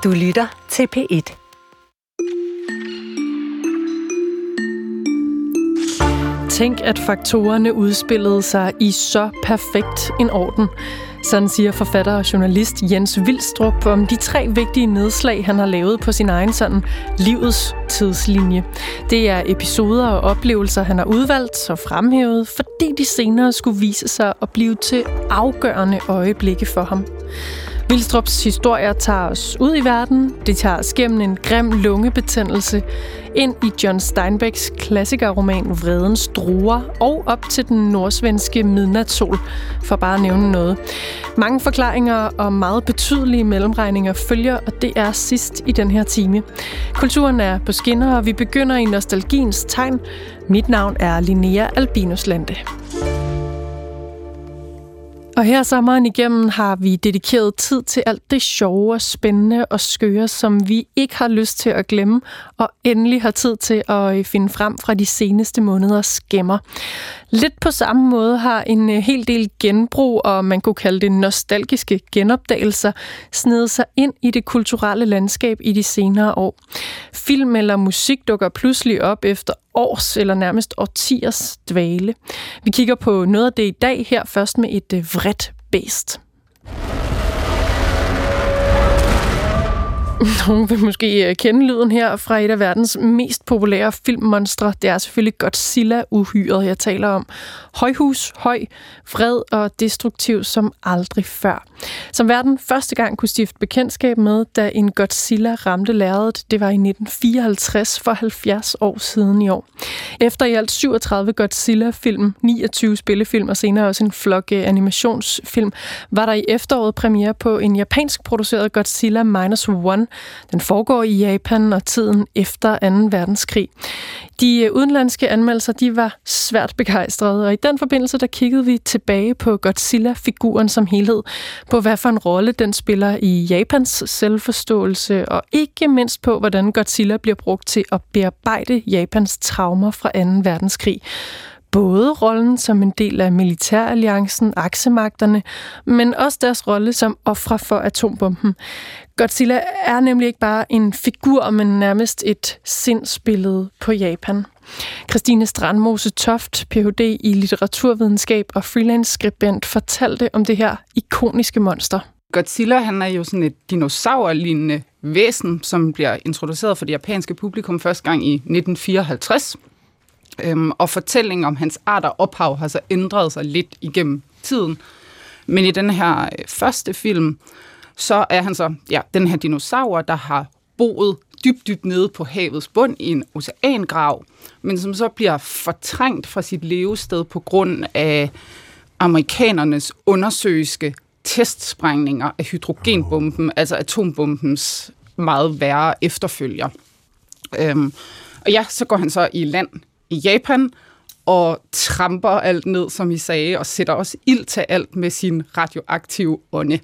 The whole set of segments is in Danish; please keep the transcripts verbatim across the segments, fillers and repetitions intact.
Du lytter til P et. Tænk, at faktorerne udspillede sig i så perfekt en orden. Sådan siger forfatter og journalist Jens Vilstrup om de tre vigtige nedslag, han har lavet på sin egen sådan livets tidslinje. Det er episoder og oplevelser, han har udvalgt og fremhævet, fordi de senere skulle vise sig at blive til afgørende øjeblikke for ham. Vilstrups historier tager os ud i verden. Det tager os gennem en grim lungebetændelse, ind i John Steinbecks klassikerroman Vredens druer og op til den nordsvenske midnatssol, for bare at nævne noget. Mange forklaringer og meget betydelige mellemregninger følger, og det er sidst i den her time. Kulturen er på skinner, og vi begynder i nostalgiens tegn. Mit navn er Linnea Albinus Lande. Og her sommeren igennem har vi dedikeret tid til alt det sjove og spændende og skøre, som vi ikke har lyst til at glemme, og endelig har tid til at finde frem fra de seneste måneders gemmer. Lidt på samme måde har en hel del genbrug, og man kunne kalde det nostalgiske genopdagelser, snedet sig ind i det kulturelle landskab i de senere år. Film eller musik dukker pludselig op efter års eller nærmest årtiers dvale. Vi kigger på noget af det i dag, her først med et vredt bæst. Nogle vil måske kende lyden her fra et af verdens mest populære filmmonstre. Det er selvfølgelig Godzilla-uhyret, jeg taler om. Højhus, høj, vred og destruktiv som aldrig før. Som verden første gang kunne stifte bekendtskab med, da en Godzilla ramte lærredet, det var i nitten fireoghalvtreds, for halvfjerds år siden i år. Efter i alt syvogtredive Godzilla-film, niogtyve spillefilm og senere også en flok animationsfilm, var der i efteråret premiere på en japansk produceret Godzilla minus one. Den foregår i Japan og tiden efter anden verdenskrig. De udenlandske anmeldelser, de var svært begejstrede, og i den forbindelse, der kiggede vi tilbage på Godzilla-figuren som helhed, på hvad for en rolle den spiller i Japans selvforståelse, og ikke mindst på, hvordan Godzilla bliver brugt til at bearbejde Japans traumer fra anden verdenskrig. Både rollen som en del af militæralliancen, aksemagterne, men også deres rolle som ofre for atombomben. Godzilla er nemlig ikke bare en figur, men nærmest et sindsbillede på Japan. Christine Strandmose Toft, P H D i litteraturvidenskab og freelance-skribent, fortalte om det her ikoniske monster. Godzilla, han er jo sådan et dinosaurlignende væsen, som bliver introduceret for det japanske publikum første gang i nitten fireoghalvtreds. Øhm, og fortællingen om hans art og ophav har så ændret sig lidt igennem tiden. Men i den her øh, første film, så er han så ja, den her dinosaur, der har boet dybt, dybt nede på havets bund i en oceangrav, men som så bliver fortrængt fra sit levested på grund af amerikanernes undersøiske testsprængninger af hydrogenbomben, altså atombombens meget værre efterfølger. Øhm, og ja, så går han så i land i Japan og tramper alt ned, som I sagde, og sætter også ild til alt med sin radioaktive ånde.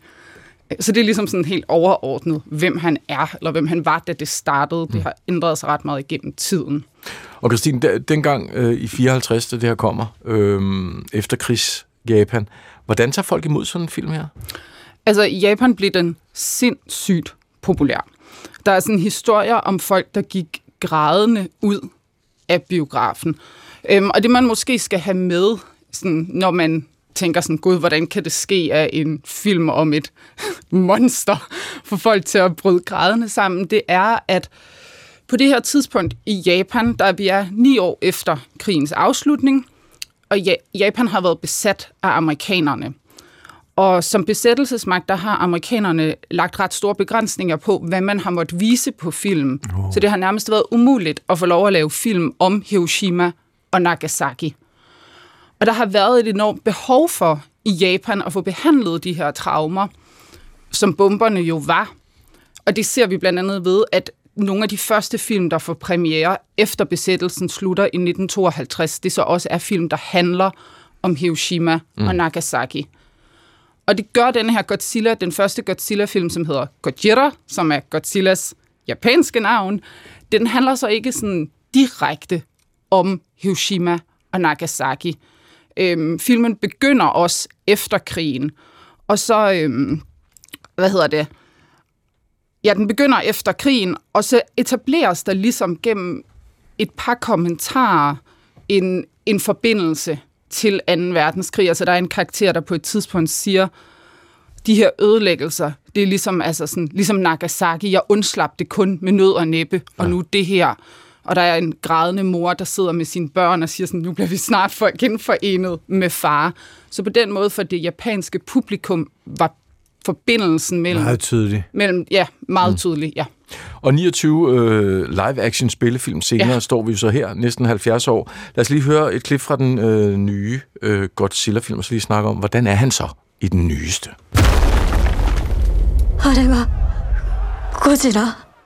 Så det er ligesom sådan helt overordnet, hvem han er, eller hvem han var, da det startede. Det har ændret sig ret meget igennem tiden. Og Christine, dengang øh, i fireoghalvtreds, da det her kommer, øh, efter krigs Japan, hvordan tager folk imod sådan en film her? Altså, i Japan blev den sindssygt populær. Der er sådan historier om folk, der gik grædende ud af biografen. Øhm, og det man måske skal have med, sådan, når man tænker sådan, gud, hvordan kan det ske af en film om et monster, for folk til at bryde grædende sammen, det er, at på det her tidspunkt i Japan, der vi er ni år efter krigens afslutning, og Japan har været besat af amerikanerne. Og som besættelsesmagt, der har amerikanerne lagt ret store begrænsninger på, hvad man har måttet vise på film. Oh. Så det har nærmest været umuligt at få lov at lave film om Hiroshima og Nagasaki. Og der har været et enormt behov for i Japan at få behandlet de her traumer, som bomberne jo var. Og det ser vi blandt andet ved, at nogle af de første film, der får premiere efter besættelsen slutter i nitten tooghalvtreds, det så også er film, der handler om Hiroshima mm. og Nagasaki. Og det gør den her Godzilla, den første Godzilla-film, som hedder Gojira, som er Godzillas japanske navn, den handler så ikke sådan direkte om Hiroshima og Nagasaki. Øhm, filmen begynder også efter krigen, og så, øhm, hvad hedder det, ja, den begynder efter krigen, og så etableres der ligesom gennem et par kommentarer en, en forbindelse til anden verdenskrig. Altså der er en karakter, der på et tidspunkt siger, de her ødelæggelser, det er ligesom, altså sådan, ligesom Nagasaki, jeg undslap det kun med nød og næppe, og ja. Nu det her. Og der er en grædende mor, der sidder med sine børn og siger sådan, nu bliver vi snart for, genforenet med far. Så på den måde for det japanske publikum var forbindelsen mellem... Meget tydelig. Mellem, ja, meget mm. tydelig, ja. Og niogtyve øh, live-action spillefilm senere ja. står vi jo så her, næsten halvfjerds år. Lad os lige høre et klip fra den øh, nye øh, Godzilla-film, og så lige snakke om, hvordan er han så i den nyeste? Det var Godzilla.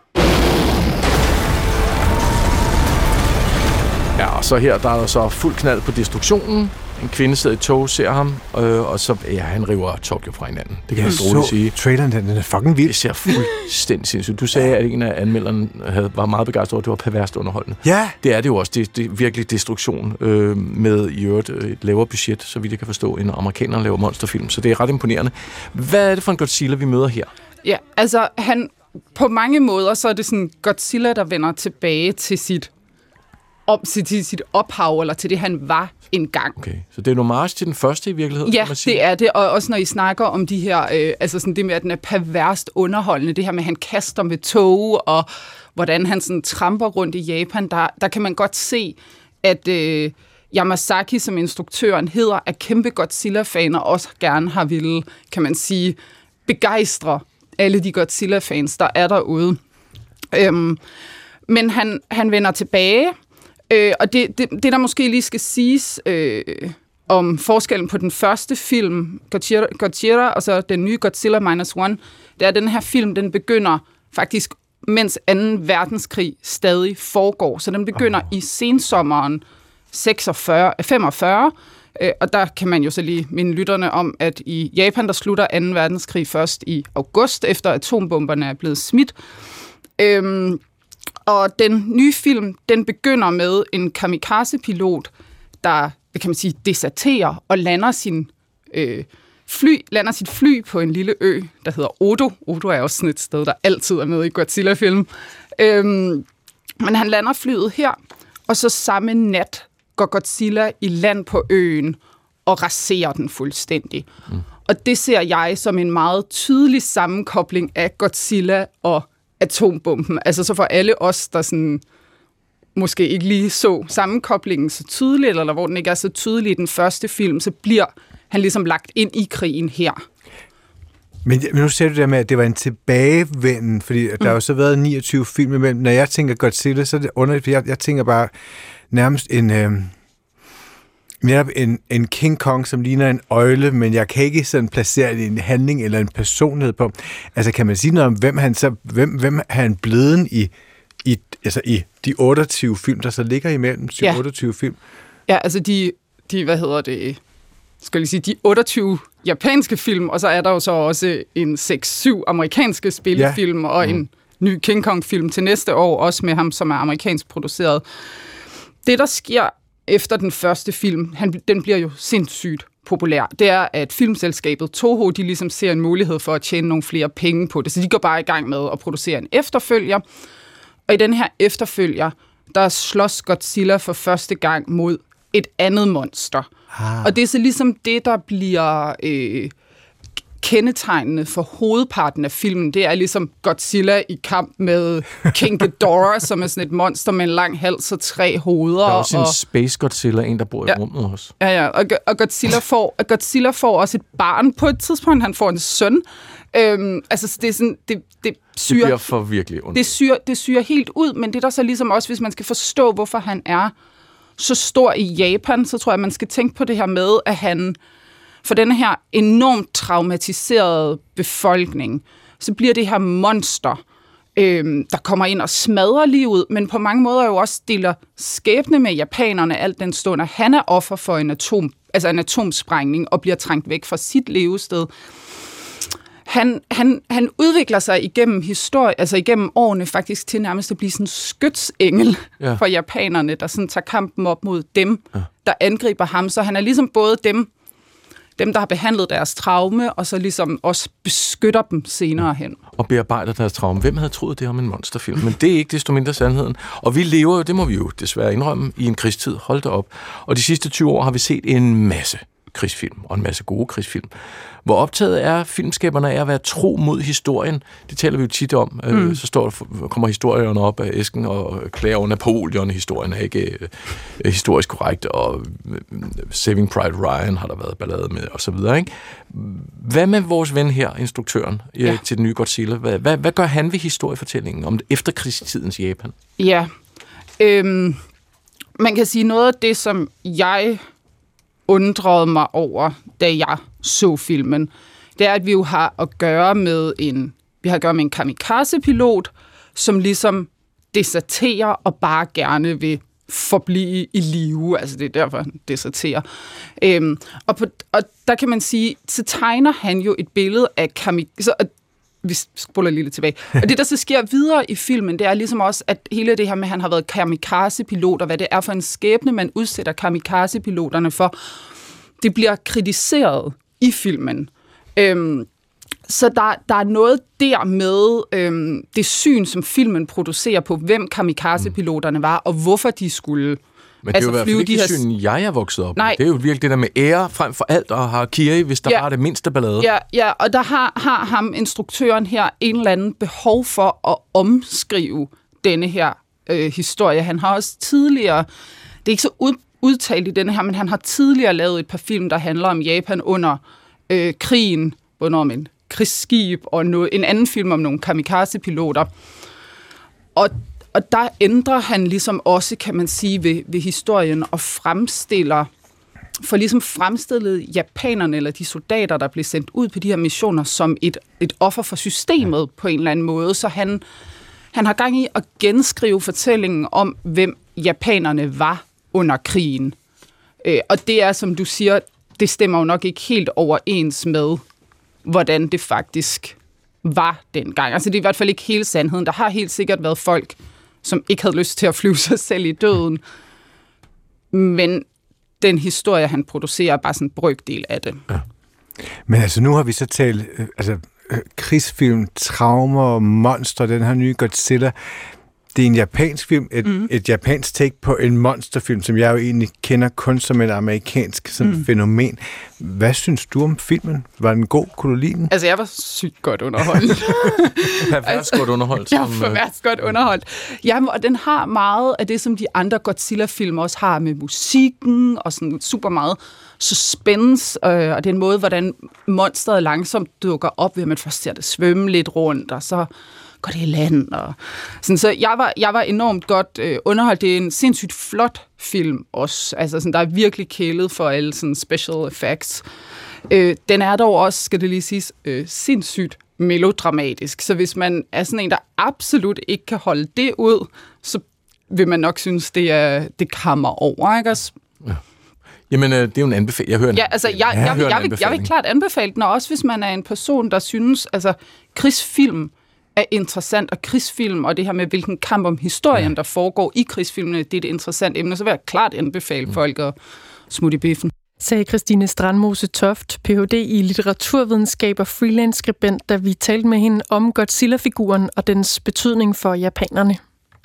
Ja, og så her, der er der så fuld knald på destruktionen. En kvinde sidder i tog, ser ham, øh, og så, ja, han river Tokyo fra hinanden. Det kan jeg roligt sige. Traileren, den er fucking vild. Det ser fuldstændig sindssygt. Du sagde, at en af anmelderne havde, var meget begejstret over, at det var perverst underholdende. Ja. Det er det jo også. Det, det er virkelig destruktion øh, med i øvrigt et lavere budget, så vidt jeg kan forstå, end amerikanerne laver monsterfilm. Så det er ret imponerende. Hvad er det for en Godzilla, vi møder her? Ja, altså, han, på mange måder, så er det sådan Godzilla, der vender tilbage til sit op, til sit ophav, eller til det, han var engang. Okay, så det er en homage til den første i virkeligheden? Ja, det er det, og også når I snakker om de her, øh, altså sådan det med, at den er perverst underholdende, det her med, at han kaster med tog, og hvordan han sådan tramper rundt i Japan, der, der kan man godt se, at øh, Yamazaki, som instruktøren hedder, er kæmpe Godzilla-fan, og også gerne har ville, kan man sige, begejstre alle de Godzilla-fans, der er derude. Øhm, men han, han vender tilbage, øh, og det, det, det, der måske lige skal siges øh, om forskellen på den første film, Godzilla, Godzilla og så den nye Godzilla minus one, det er, at den her film, den begynder faktisk, mens anden verdenskrig stadig foregår. Så den begynder oh. i sensommeren seksogfyrre, femogfyrre, øh, og der kan man jo så lige minde lytterne om, at i Japan, der slutter anden verdenskrig først i august, efter atombomberne er blevet smidt. Øhm, og den nye film, den begynder med en kamikaze-pilot, der, hvad kan man sige, deserterer og lander sin øh, fly, lander sit fly på en lille ø, der hedder Odo. Odo er også sådan et sted, der altid er med i Godzilla-film. Øhm, men han lander flyet her, og så samme nat går Godzilla i land på øen og raserer den fuldstændig. Mm. Og det ser jeg som en meget tydelig sammenkobling af Godzilla og atombomben. Altså så for alle os, der sådan måske ikke lige så sammenkoblingen så tydeligt, eller hvor den ikke er så tydelig i den første film, så bliver han ligesom lagt ind i krigen her. Men, men nu ser du det med, at det var en tilbagevenden, fordi mm. der har jo så været niogtyve film imellem. Når jeg tænker Godzilla, så er det underligt, jeg, jeg tænker bare nærmest en, øh, en, en King Kong, som ligner en øgle, men jeg kan ikke sådan placere en handling eller en personlighed på. Altså kan man sige noget om, hvem han så, hvem, hvem er han blevet i, i, altså i de otteogtyve film, der så ligger imellem, ja. otteogtyve film? Ja, altså de, de, hvad hedder det, skal jeg sige, de otteogtyve japanske film, og så er der jo så også en seks syv amerikanske spillefilm, ja. og en mm. ny King Kong-film til næste år, også med ham, som er amerikansk produceret. Det, der sker efter den første film, han, den bliver jo sindssygt populær, det er, at filmselskabet Toho, de ligesom ser en mulighed for at tjene nogle flere penge på det, så de går bare i gang med at producere en efterfølger. Og i den her efterfølger, der slås Godzilla for første gang mod et andet monster. Ah. Og det er så ligesom det, der bliver øh, kendetegnende for hovedparten af filmen. Det er ligesom Godzilla i kamp med King Ghidorah, som er sådan et monster med en lang hals og tre hoveder. Der er også og, en Space Godzilla, en der bor ja, i rummet også. Ja, ja, og, og Godzilla, får, og Godzilla får også et barn på et tidspunkt. Han får en søn. Øhm, altså, det er sådan, det, det syrer... Det bliver for virkelig ondt. Det syrer, det syrer helt ud, men det er der så ligesom også, hvis man skal forstå, hvorfor han er så stor i Japan, så tror jeg, man skal tænke på det her med, at han for den her enormt traumatiserede befolkning, så bliver det her monster, øh, der kommer ind og smadrer livet, men på mange måder jo også deler skæbne med japanerne, alt den stund, at han er offer for en, atom, altså en atomsprængning og bliver trængt væk fra sit levested. Han, han, han udvikler sig igennem historie, altså igennem årene faktisk til nærmest at blive sådan en skytsengel ja. for japanerne, der sådan tager kampen op mod dem, ja. der angriber ham. Så han er ligesom både dem, dem, der har behandlet deres traume, og så ligesom også beskytter dem senere hen. Og bearbejder deres traume. Hvem havde troet det om en monsterfilm? Men det er ikke desto mindre sandheden. Og vi lever jo, det må vi jo desværre indrømme, i en krigstid. Hold da op. Og de sidste tyve år har vi set en masse krigsfilm, og en masse gode krigsfilm. Hvor optaget er filmskaberne af at være tro mod historien. Det taler vi jo tit om. Mm. Så står, kommer historierne op af æsken og klager over Napoleon. Historien er ikke uh, historisk korrekt, og uh, Saving Private Ryan har der været ballade med, og så videre. Ikke? Hvad med vores ven her, instruktøren ja. uh, til den nye Godzilla? Hvad, hvad, hvad gør han ved historiefortællingen om efterkrigstidens Japan? Ja, øhm, man kan sige noget af det, som jeg undrede mig over, da jeg så filmen, det er, at vi jo har at gøre med en, vi har at gøre med en kamikaze-pilot, som ligesom deserterer og bare gerne vil forblive i live. Altså det er derfor, han deserterer. Øhm, og, på, og der kan man sige, så tegner han jo et billede af kamikaze. Vi spoler lige lidt tilbage. Og det, der så sker videre i filmen, det er ligesom også, at hele det her med, at han har været kamikaze-pilot, og hvad det er for en skæbne, man udsætter kamikaze-piloterne for, det bliver kritiseret i filmen. Øhm, så der, der er noget der med øhm, det syn, som filmen producerer på, hvem kamikaze-piloterne var, og hvorfor de skulle. Men det er jo altså, i hvert fald ikke det syn, jeg er vokset op. Nej. Det er jo virkelig det der med ære frem for alt, og har Kiri, hvis der ja. bare er det mindste ballade. Ja, ja, og der har, har ham, instruktøren her, en eller anden behov for at omskrive denne her øh, historie. Han har også tidligere, det er ikke så ud, udtalt i denne her, men han har tidligere lavet et par film, der handler om Japan under øh, krigen, under om en krigsskib, og noget, en anden film om nogle kamikaze-piloter. Og Og der ændrer han ligesom også, kan man sige, ved, ved historien og fremstiller, for ligesom fremstillet japanerne, eller de soldater, der blev sendt ud på de her missioner, som et, et offer for systemet på en eller anden måde. Så han, han har gang i at genskrive fortællingen om, hvem japanerne var under krigen. Øh, og det er, som du siger, det stemmer jo nok ikke helt overens med, hvordan det faktisk var dengang. Altså det er i hvert fald ikke hele sandheden. Der har helt sikkert været folk, som ikke havde lyst til at flyve sig selv i døden. Men den historie, han producerer, er bare sådan en brøkdel af det. Ja. Men altså, nu har vi så talt øh, altså, øh, krigsfilm, traumer, monster, den her nye Godzilla. Det er en japansk film, et, mm. et japansk take på en monsterfilm, som jeg jo egentlig kender kun som et amerikansk sådan mm. fænomen. Hvad synes du om filmen? Var den god? Kunne du lide den? Altså, jeg var sygt godt underholdt. Pervers godt underholdt. Jeg var pervers godt underholdt. Jamen, og den har meget af det, som de andre Godzilla-film også har med musikken, og sådan super meget suspense, øh, og den måde, hvordan monsteret langsomt dukker op, ved at man først ser det svømme lidt rundt, og så går det i land. Og sådan, så jeg var, jeg var enormt godt øh, underholdt. Det er en sindssygt flot film også. Altså, sådan, der er virkelig kælet for alle sådan, special effects. Øh, den er dog også, skal det lige siges, øh, sindssygt melodramatisk. Så hvis man er sådan en, der absolut ikke kan holde det ud, så vil man nok synes, det, er, det kammer over, ikke også? Ja. Jamen, øh, det er jo en anbefaling. Jeg hører en, ja, altså, jeg, jeg, jeg, jeg, jeg, vil, jeg vil klart anbefale den, og også hvis man er en person, der synes, altså, krigsfilm er interessant, og krigsfilm, og det her med, hvilken kamp om historien, ja. der foregår i krigsfilmene, det er et interessant emne, så vil jeg klart anbefale mm. folk at smutte i biffen. Sagde Christine Strandmose Toft, P H D i litteraturvidenskab og freelance-skribent, da vi talte med hende om Godzilla-figuren og dens betydning for japanerne.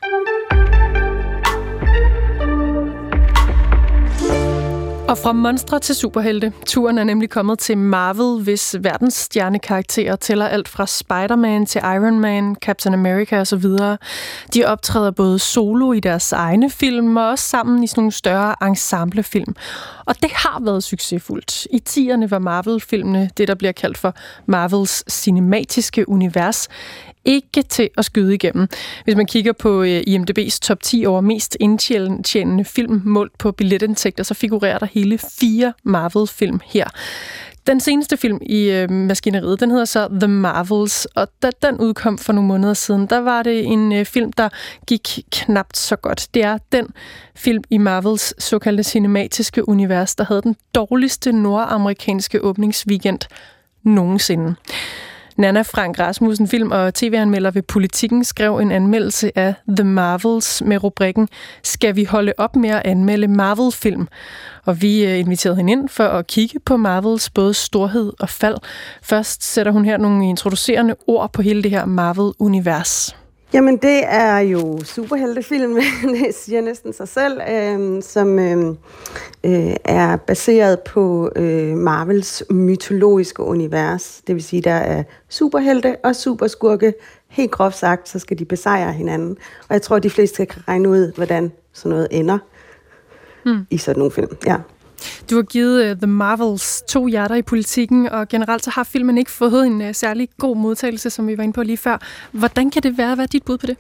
Og fra monstre til superhelte. Turen er nemlig kommet til Marvel, hvis verdensstjernekarakterer tæller alt fra Spider-Man til Iron Man, Captain America osv. De optræder både solo i deres egne film, og også sammen i sådan nogle større ensemblefilm. Og det har været succesfuldt. I tierne var Marvel-filmene det, der bliver kaldt for Marvels cinematiske univers, ikke til at skyde igennem. Hvis man kigger på I M D B's top ti over mest indtjenende film målt på billetindtægter, så figurerer der hele fire Marvel-film her. Den seneste film i øh, maskineriet, den hedder så The Marvels, og da den udkom for nogle måneder siden, der var det en øh, film, der gik knapt så godt. Det er den film i Marvels såkaldte cinematiske univers, der havde den dårligste nordamerikanske åbningsweekend nogensinde. Nanna Frank Rasmussen, film- og tv-anmelder ved Politikken, skrev en anmeldelse af The Marvels med rubrikken "Skal vi holde op med at anmelde Marvel-film?" Og vi inviterede hende ind for at kigge på Marvels både storhed og fald. Først sætter hun her nogle introducerende ord på hele det her Marvel-univers. Jamen, det er jo superheltefilm, det siger næsten sig selv, øh, som øh, øh, er baseret på øh, Marvels mytologiske univers. Det vil sige, der er superhelte og superskurke. Helt groft sagt, så skal de besejre hinanden. Og jeg tror, de fleste kan regne ud, hvordan sådan noget ender hmm. i sådan nogle film. Ja. Du har givet uh, The Marvels to hjerter i Politikken, og generelt så har filmen ikke fået en uh, særlig god modtagelse, som vi var inde på lige før. Hvordan kan det være? Hvad er dit bud på det?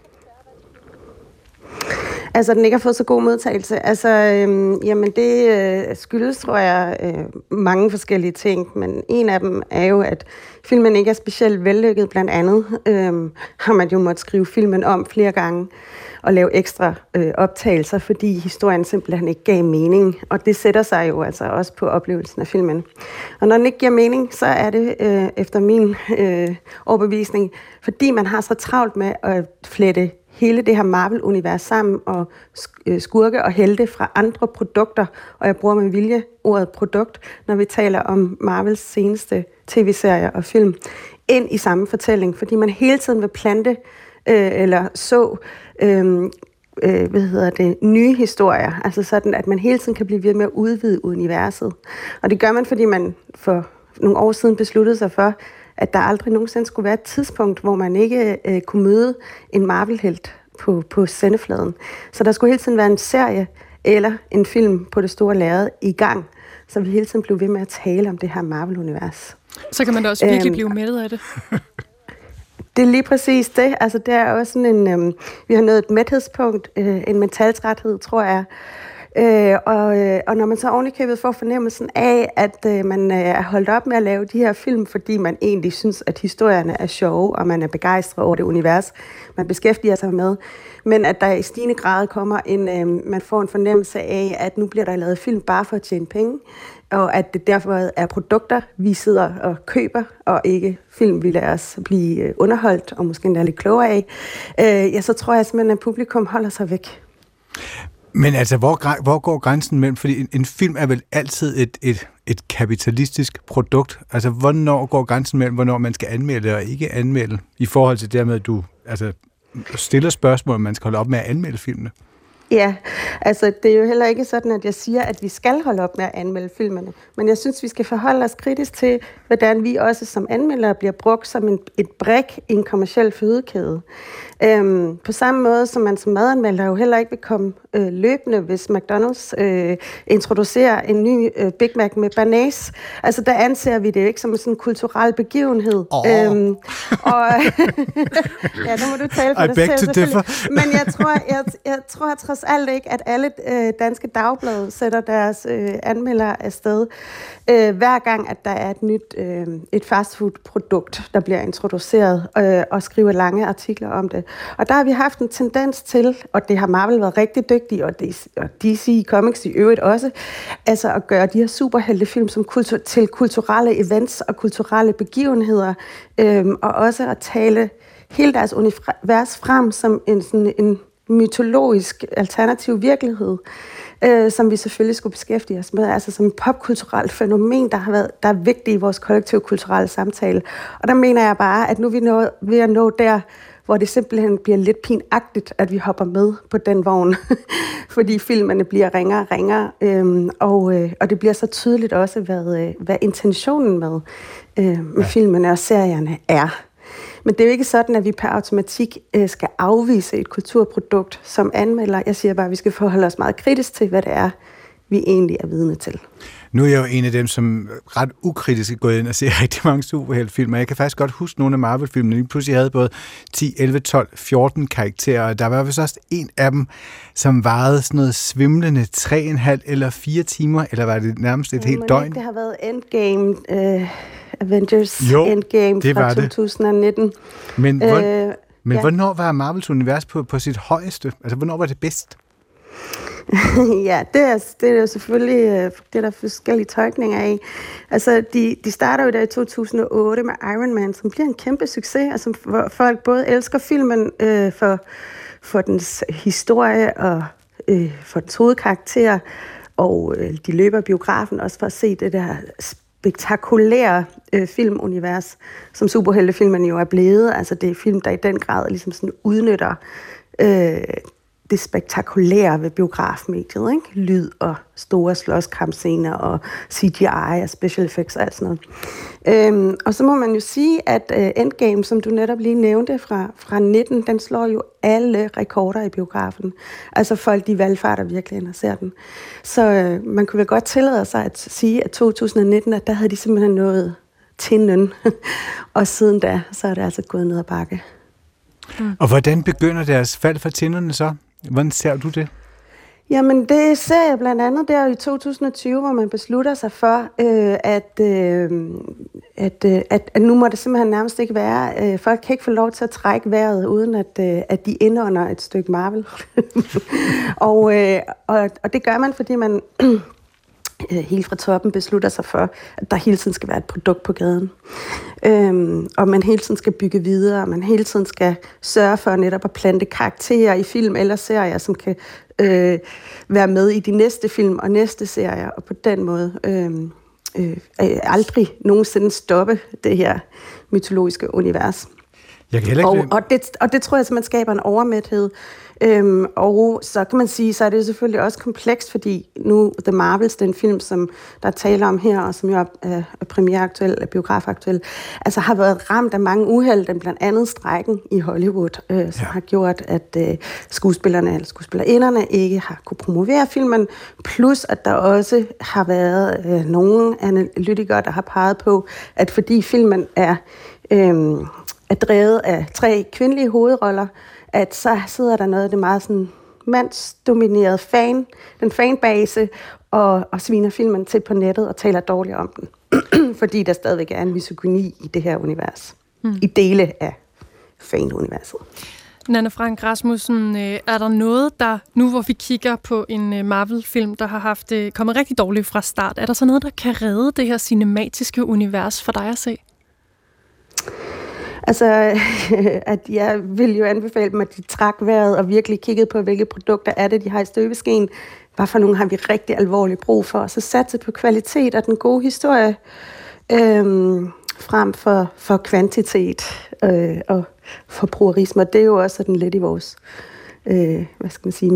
Altså, den ikke har fået så god modtagelse. Altså, øhm, jamen det øh, skyldes, tror jeg, øh, mange forskellige ting, men en af dem er jo, at filmen ikke er specielt vellykket. Blandt andet øh, har man jo måttet skrive filmen om flere gange og lave ekstra øh, optagelser, fordi historien simpelthen ikke gav mening. Og det sætter sig jo altså også på oplevelsen af filmen. Og når den ikke giver mening, så er det øh, efter min øh, overbevisning, fordi man har så travlt med at flette hele det her Marvel-univers sammen og skurke og helte fra andre produkter, og jeg bruger med vilje ordet produkt, når vi taler om Marvels seneste tv-serier og film, ind i samme fortælling, fordi man hele tiden vil plante øh, eller så øh, øh, hvad hedder det, nye historier, altså sådan, at man hele tiden kan blive ved med at udvide universet. Og det gør man, fordi man for nogle år siden besluttede sig for, at der aldrig nogensinde skulle være et tidspunkt, hvor man ikke øh, kunne møde en Marvel-helt på, på sendefladen. Så der skulle hele tiden være en serie eller en film på det store lærred i gang, så vi hele tiden blev ved med at tale om det her Marvel-univers. Så kan man da også virkelig æm, blive mættet af det. Det er lige præcis det. Altså, det er også sådan en... Øhm, vi har nået et mæthedspunkt, øh, en mentaltræthed, tror jeg. Øh, og, øh, og når man så ovenikøbet får fornemmelsen af, at øh, man øh, er holdt op med at lave de her film, fordi man egentlig synes, at historierne er sjove, og man er begejstret over det univers, man beskæftiger sig med, men at der i stigende grad kommer en, øh, man får en fornemmelse af, at nu bliver der lavet film bare for at tjene penge, og at det derfor er produkter, vi sidder og køber, og ikke film, vi lader os blive underholdt, og måske endda lidt klogere af, øh, ja, så tror jeg simpelthen, at publikum holder sig væk. Men altså, hvor, hvor går grænsen mellem? Fordi en, en film er vel altid et, et, et kapitalistisk produkt. Altså, hvornår går grænsen mellem, hvornår man skal anmelde og ikke anmelde, i forhold til det med, at du altså, stiller spørgsmål, om man skal holde op med at anmelde filmene? Ja, altså det er jo heller ikke sådan, at jeg siger, at vi skal holde op med at anmelde filmene. Men jeg synes, vi skal forholde os kritisk til, hvordan vi også som anmeldere bliver brugt som en, et brik i en kommerciel fødekæde. Øhm, på samme måde som man som madanmelder jo heller ikke vil komme øh, løbende, hvis McDonald's øh, introducerer en ny øh, Big Mac med banæs. Altså der anser vi det jo ikke som sådan en kulturel begivenhed. Oh. Øhm, og ja, der må du tale for I dig beg selv, to differ. Men jeg tror, jeg, jeg tror trods alt ikke, at alle øh, danske dagblade sætter deres øh, anmeldere afsted, øh, hver gang, at der er et nyt øh, et fastfood-produkt, der bliver introduceret, øh, og skriver lange artikler om det. Og der har vi haft en tendens til, og det har Marvel været rigtig dygtig, og D C Comics i øvrigt også, altså at gøre de her superheltefilm som kultur, til kulturelle events og kulturelle begivenheder, øh, og også at tale hele deres univers frem som en, sådan en mytologisk alternativ virkelighed, øh, som vi selvfølgelig skulle beskæftige os med, altså som et popkulturelt fænomen, der har været, der er vigtigt i vores kollektive kulturelle samtale. Og der mener jeg bare, at nu er vi nået, ved at nå der, hvor det simpelthen bliver lidt pinagtigt, at vi hopper med på den vogn, fordi filmene bliver ringere og ringere, øhm, og, øh, og det bliver så tydeligt også, hvad, øh, hvad intentionen med, øh, med ja. filmene og serierne er. Men det er jo ikke sådan, at vi per automatik øh, skal afvise et kulturprodukt som anmelder. Jeg siger bare, at vi skal forholde os meget kritisk til, hvad det er, vi egentlig er vidne til. Nu er jeg jo en af dem, som ret ukritisk er gået ind og ser rigtig mange superheltefilm, og jeg kan faktisk godt huske nogle af Marvel-filmene. Lige pludselig havde både ti, elleve, tolv, fjorten karakterer, og der var vist også en af dem, som varede sådan noget svimlende tre og en halv eller fire timer, eller var det nærmest et ja, helt døgn? Det har været Endgame, uh, Avengers jo, Endgame fra to tusind nitten. Det. Men, hvor, øh, men ja. hvornår var Marvels univers på, på sit højeste? Altså, hvornår var det bedst? Ja, det er, det er jo selvfølgelig det er der forskellige tolkninger af. Altså, de, de starter jo der i to tusind og otte med Iron Man, som bliver en kæmpe succes, og som folk både elsker filmen øh, for, for dens historie og øh, for dens hovedkarakter, og øh, de løber biografen også for at se det der spektakulære øh, filmunivers, som superheltefilmen jo er blevet. Altså, det er film, der i den grad ligesom sådan udnytter øh, det spektakulære ved biografmediet, ikke? Lyd og store slåskampscener og C G I og special effects og alt sådan noget. Øhm, og så må man jo sige, at uh, Endgame, som du netop lige nævnte fra, fra nitten, den slår jo alle rekorder i biografen. Altså folk, de valgfarter virkelig ind og ser den. Så uh, man kunne vel godt tillade sig at sige, at to tusind og nitten, at der havde de simpelthen nået tinden. Og siden da, så er det altså gået ned ad bakke. Mm. Og hvordan begynder deres fald fra tinderne så? Hvordan ser du det? Jamen, det ser jeg blandt andet der i to tusind og tyve, hvor man beslutter sig for, øh, at, øh, at, øh, at, at nu må det simpelthen nærmest ikke være. Øh, folk kan ikke få lov til at trække vejret, uden at, øh, at de indånder et stykke Marvel. og, øh, og, og det gør man, fordi man helt fra toppen beslutter sig for, at der hele tiden skal være et produkt på gaden. Øhm, og man hele tiden skal bygge videre, og man hele tiden skal sørge for netop at plante karakterer i film eller serier, som kan øh, være med i de næste film og næste serier, og på den måde øh, øh, aldrig nogensinde stoppe det her mytologiske univers. Jeg kan heller ikke... og, og, det, og det tror jeg, at man skaber en overmæthed. Øhm, og så kan man sige, så er det selvfølgelig også komplekst, fordi nu The Marvels, den film, som der taler om her, og som jo er, er premiereaktuel, er biografaktuel, altså har været ramt af mange uheld, den blandt andet strejken i Hollywood, øh, som ja. har gjort, at øh, skuespillerne eller skuespillerinderne ikke har kunne promovere filmen, plus at der også har været øh, nogle analytikere, der har peget på, at fordi filmen er, øh, er drevet af tre kvindelige hovedroller, at så sidder der noget af det meget sådan mandsdominerede fan, den fanbase, og, og sviner filmen til på nettet og taler dårligt om den. Fordi der stadigvæk er en misogyni i det her univers. Mm. I dele af fanuniverset. Nanna Frank Rasmussen, er der noget, der nu hvor vi kigger på en Marvel-film, der har haft kommet rigtig dårligt fra start, er der så noget, der kan redde det her cinematiske univers for dig at se? Altså, at jeg vil jo anbefale dem, at de trak vejret og virkelig kiggede på, hvilke produkter er det, de har i støbeskeen. Hvad for nogle har vi rigtig alvorligt brug for? Og så satse på kvalitet og den gode historie, øhm, frem for, for kvantitet øh, og forbrugerisme. Det er jo også sådan lidt i vores øh, hvad skal man sige,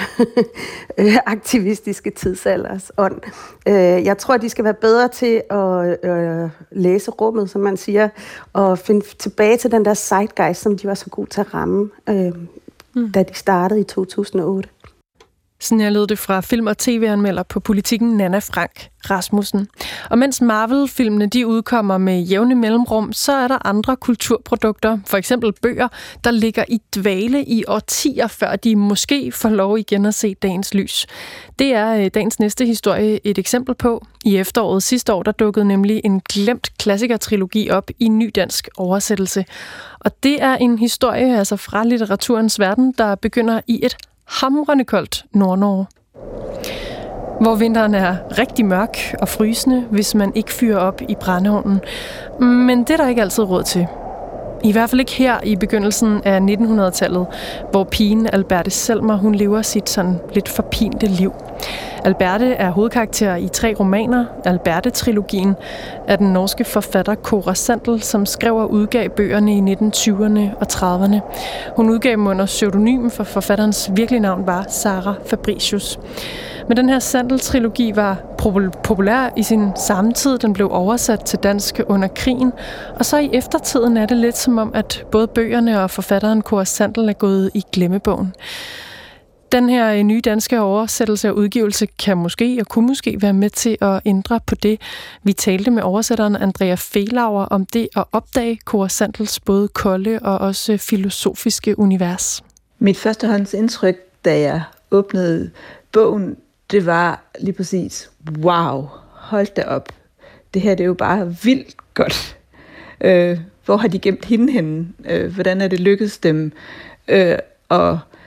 miljøaktivistiske tidsalders ånd. Øh, jeg tror, de skal være bedre til at øh, læse rummet, som man siger, og finde tilbage til den der zeitgeist, som de var så gode til at ramme, øh, mm. da de startede i to tusind og otte. Sådan jeg lød det fra film- og tv-anmelder på Politikken, Nanna Frank Rasmussen. Og mens Marvel-filmene de udkommer med jævne mellemrum, så er der andre kulturprodukter, for eksempel bøger, der ligger i dvale i årtier, før de måske får lov igen at se dagens lys. Det er dagens næste historie et eksempel på. I efteråret sidste år, der dukkede nemlig en glemt klassikertrilogi op i ny dansk oversættelse. Og det er en historie altså fra litteraturens verden, der begynder i et hamrende koldt Nord-Norge. Hvor vinteren er rigtig mørk og frysende, hvis man ikke fyrer op i brændeovnen. Men det er der ikke altid råd til. I hvert fald ikke her i begyndelsen af nittenhundredetallet, hvor pigen Alberte Selmer, hun lever sit sådan lidt forpinte liv. Alberte er hovedkarakter i tre romaner. Alberte-trilogien er den norske forfatter Cora Sandel, som skrev og udgav bøgerne i nitten tyverne og trediverne. Hun udgav dem under pseudonym, for forfatterens virkelige navn var Sara Fabricius. Men den her Sandel-trilogi var populær i sin samtid. Den blev oversat til dansk under krigen. Og så i eftertiden er det lidt som om, at både bøgerne og forfatteren Cora Sandel er gået i glemmebogen. Den her nye danske oversættelse og udgivelse kan måske og kunne måske være med til at ændre på det. Vi talte med oversætteren Andrea Fehlauer om det at opdage Cora Sandels både kolde og også filosofiske univers. Mit førstehåndsindtryk, da jeg åbnede bogen, det var lige præcis, wow, hold da op. Det her det er jo bare vildt godt. Øh, hvor har de gemt hende henne? Øh, hvordan er det lykkedes dem? Øh, og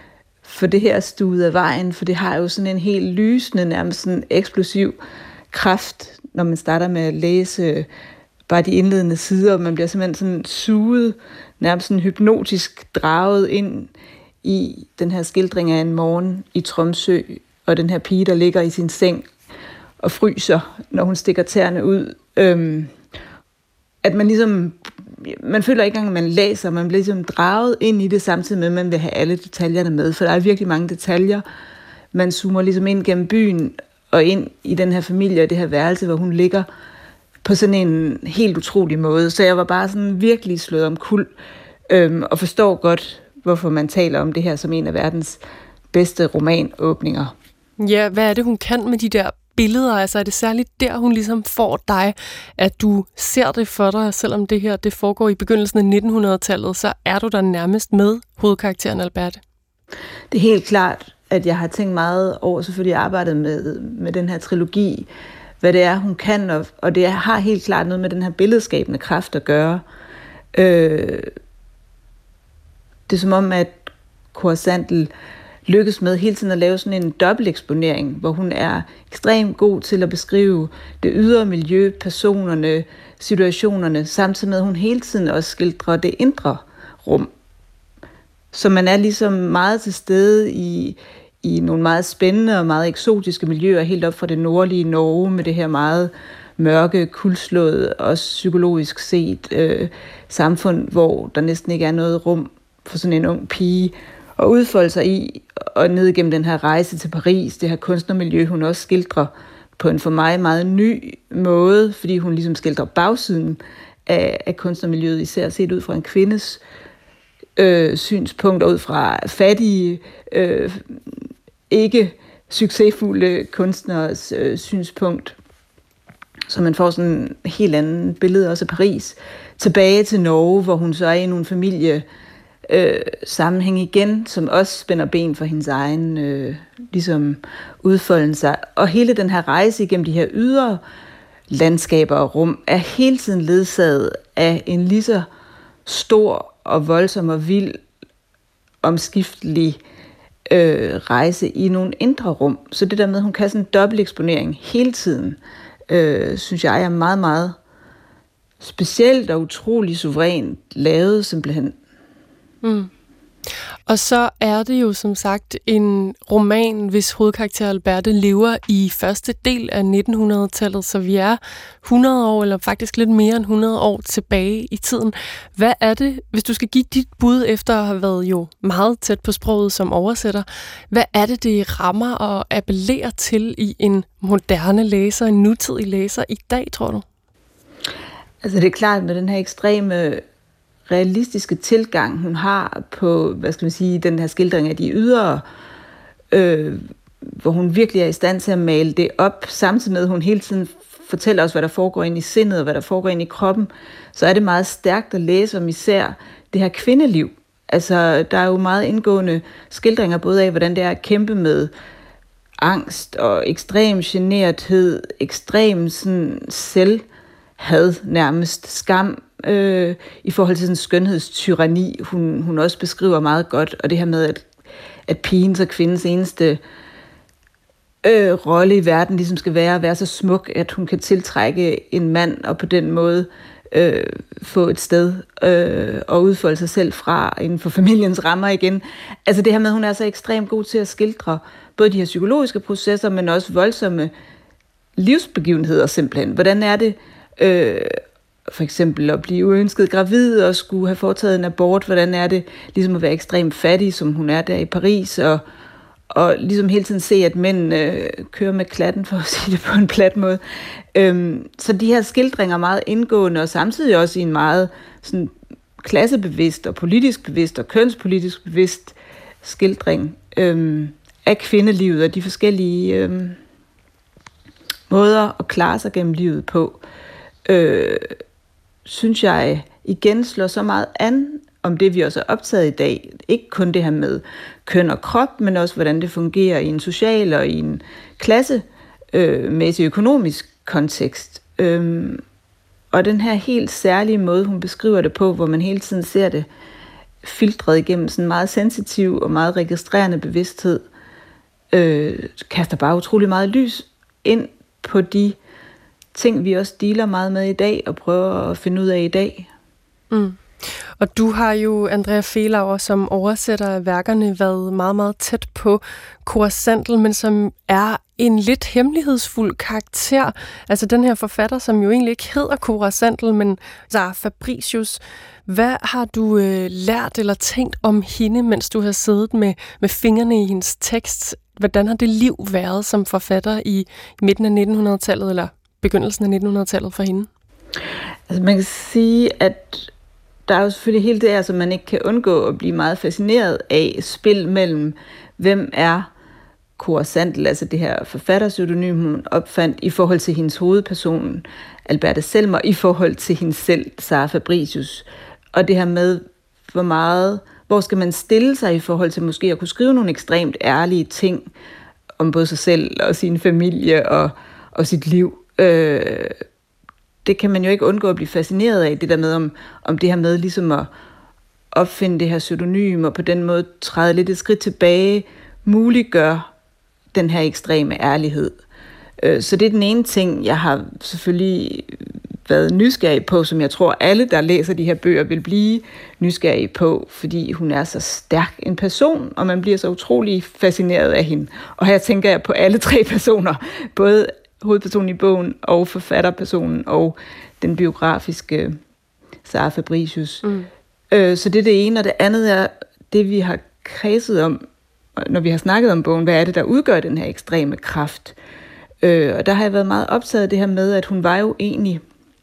få det her stuet af vejen, for det har jo sådan en helt lysende, nærmest sådan eksplosiv kraft, når man starter med at læse bare de indledende sider, man bliver simpelthen sådan suget, nærmest sådan hypnotisk draget ind i den her skildring af en morgen i Tromsø, og den her pige, der ligger i sin seng og fryser, når hun stikker tæerne ud. Øhm, at man ligesom, man føler ikke engang, at man læser, man bliver ligesom draget ind i det, samtidig med, at man vil have alle detaljerne med, for der er virkelig mange detaljer. Man zoomer ligesom ind gennem byen, og ind i den her familie, og det her værelse, hvor hun ligger på sådan en helt utrolig måde. Så jeg var bare sådan virkelig slået om kuld, øhm, og forstår godt, hvorfor man taler om det her som en af verdens bedste romanåbninger. Ja, hvad er det, hun kan med de der billeder? Altså er det særligt der, hun ligesom får dig, at du ser det for dig, selvom det her det foregår i begyndelsen af nitten hundrede-tallet, så er du der nærmest med hovedkarakteren Alberte? Det er helt klart, at jeg har tænkt meget over, selvfølgelig arbejdet med, med den her trilogi, hvad det er, hun kan, og, og det har helt klart noget med den her billedskabende kraft at gøre. Øh, det er som om, at Cora Sandel lykkes med hele tiden at lave sådan en dobbelteksponering, hvor hun er ekstremt god til at beskrive det ydre miljø, personerne, situationerne, samtidig med, at hun hele tiden også skildrer det indre rum. Så man er ligesom meget til stede i, i nogle meget spændende og meget eksotiske miljøer, helt op fra det nordlige Norge, med det her meget mørke, kuldslåede, også psykologisk set øh, samfund, hvor der næsten ikke er noget rum for sådan en ung pige at udfolde sig i, og ned igennem den her rejse til Paris, det her kunstnermiljø, hun også skildrer på en for mig meget ny måde, fordi hun ligesom skildrer bagsiden af, af kunstnermiljøet, især set ud fra en kvindes øh, synspunkt, og ud fra fattige, øh, ikke succesfulde kunstneres øh, synspunkt. Så man får sådan en helt anden billede også af Paris. Tilbage til Norge, hvor hun så er i nogle familie øh, sammenhæng igen, som også spænder ben for hendes egen øh, ligesom udfolden sig. Og hele den her rejse igennem de her ydre landskaber og rum er hele tiden ledsaget af en lige så stor og voldsom og vild omskiftelig øh, rejse i nogle indre rum. Så det der med, at hun kan sådan en dobbelt eksponering hele tiden, øh, synes jeg er meget, meget specielt og utrolig suverænt lavet simpelthen. Mm. Og så er det jo som sagt en roman, hvis hovedkarakter Alberte lever i første del af nitten hundrede-tallet, så vi er hundrede år, eller faktisk lidt mere end hundrede år tilbage i tiden. Hvad er det, hvis du skal give dit bud efter at have været jo meget tæt på sproget som oversætter, hvad er det, det rammer og appellerer til i en moderne læser, en nutidig læser i dag, tror du? Altså det er klart, med den her ekstreme realistiske tilgang, hun har på, hvad skal man sige, den her skildring af de ydre, øh, hvor hun virkelig er i stand til at male det op, samtidig med, at hun hele tiden fortæller os, hvad der foregår ind i sindet, og hvad der foregår ind i kroppen, så er det meget stærkt at læse om især det her kvindeliv. Altså, der er jo meget indgående skildringer, både af, hvordan det er at kæmpe med angst og ekstrem generthed, ekstrem sådan selvhad, nærmest skam, Øh, i forhold til sådan en skønhedstyranni, hun, hun også beskriver meget godt, og det her med, at, at pigens og kvindens eneste øh, rolle i verden ligesom skal være at være så smuk, at hun kan tiltrække en mand, og på den måde øh, få et sted øh, og udfolde sig selv fra inden for familiens rammer igen. Altså det her med, at hun er så ekstremt god til at skildre både de her psykologiske processer, men også voldsomme livsbegivenheder simpelthen. Hvordan er det øh, for eksempel at blive uønsket gravid og skulle have foretaget en abort, hvordan er det ligesom at være ekstremt fattig, som hun er der i Paris, og, og ligesom hele tiden se, at mænd øh, kører med klatten, for at sige det på en plat måde. Øhm, så de her skildringer er meget indgående, og samtidig også i en meget sådan, klassebevidst og politisk bevidst og kønspolitisk bevidst skildring øhm, af kvindelivet og de forskellige øhm, måder at klare sig gennem livet på. Øh, synes jeg igen slår så meget an om det, vi også er optaget i dag. Ikke kun det her med køn og krop, men også hvordan det fungerer i en social og i en klassemæssig øh, økonomisk kontekst. Øhm, og den her helt særlige måde, hun beskriver det på, hvor man hele tiden ser det filtret igennem sådan en meget sensitiv og meget registrerende bevidsthed, øh, kaster bare utrolig meget lys ind på de ting, vi også dealer meget med i dag, og prøver at finde ud af i dag. Mm. Og du har jo, Andrea Fehlauer, som oversætter af værkerne, været meget, meget tæt på Cora Sandel, men som er en lidt hemmelighedsfuld karakter. Altså den her forfatter, som jo egentlig ikke hedder Cora Sandel, men Sara Fabricius. Hvad har du øh, lært eller tænkt om hende, mens du har siddet med, med fingrene i hendes tekst? Hvordan har det liv været som forfatter i midten af nittenhundredetallet, eller begyndelsen af nittenhundredetallet for hende? Altså man kan sige, at der er jo selvfølgelig hele det her, som man ikke kan undgå at blive meget fascineret af, spil mellem, hvem er Cora Sandel, altså det her forfatterpseudonym, hun opfandt i forhold til hendes hovedperson, Alberte Selmer, i forhold til hende selv, Sara Fabricius. Og det her med, hvor meget, hvor skal man stille sig i forhold til måske at kunne skrive nogle ekstremt ærlige ting om både sig selv og sin familie og, og sit liv. Øh, det kan man jo ikke undgå at blive fascineret af, det der med, om, om det her med ligesom at opfinde det her pseudonym, og på den måde træde lidt et skridt tilbage, muliggør den her ekstreme ærlighed. Så det er den ene ting, jeg har selvfølgelig været nysgerrig på, som jeg tror alle, der læser de her bøger, vil blive nysgerrige på, fordi hun er så stærk en person, og man bliver så utrolig fascineret af hende. Og her tænker jeg på alle tre personer, både hovedpersonen i bogen, og forfatterpersonen, og den biografiske Sara Fabricius. Mm. Så det er det ene, og det andet er det, vi har kredset om, når vi har snakket om bogen, hvad er det, der udgør den her ekstreme kraft. Øh, og der har jeg været meget optaget af det her med, at hun var jo egentlig,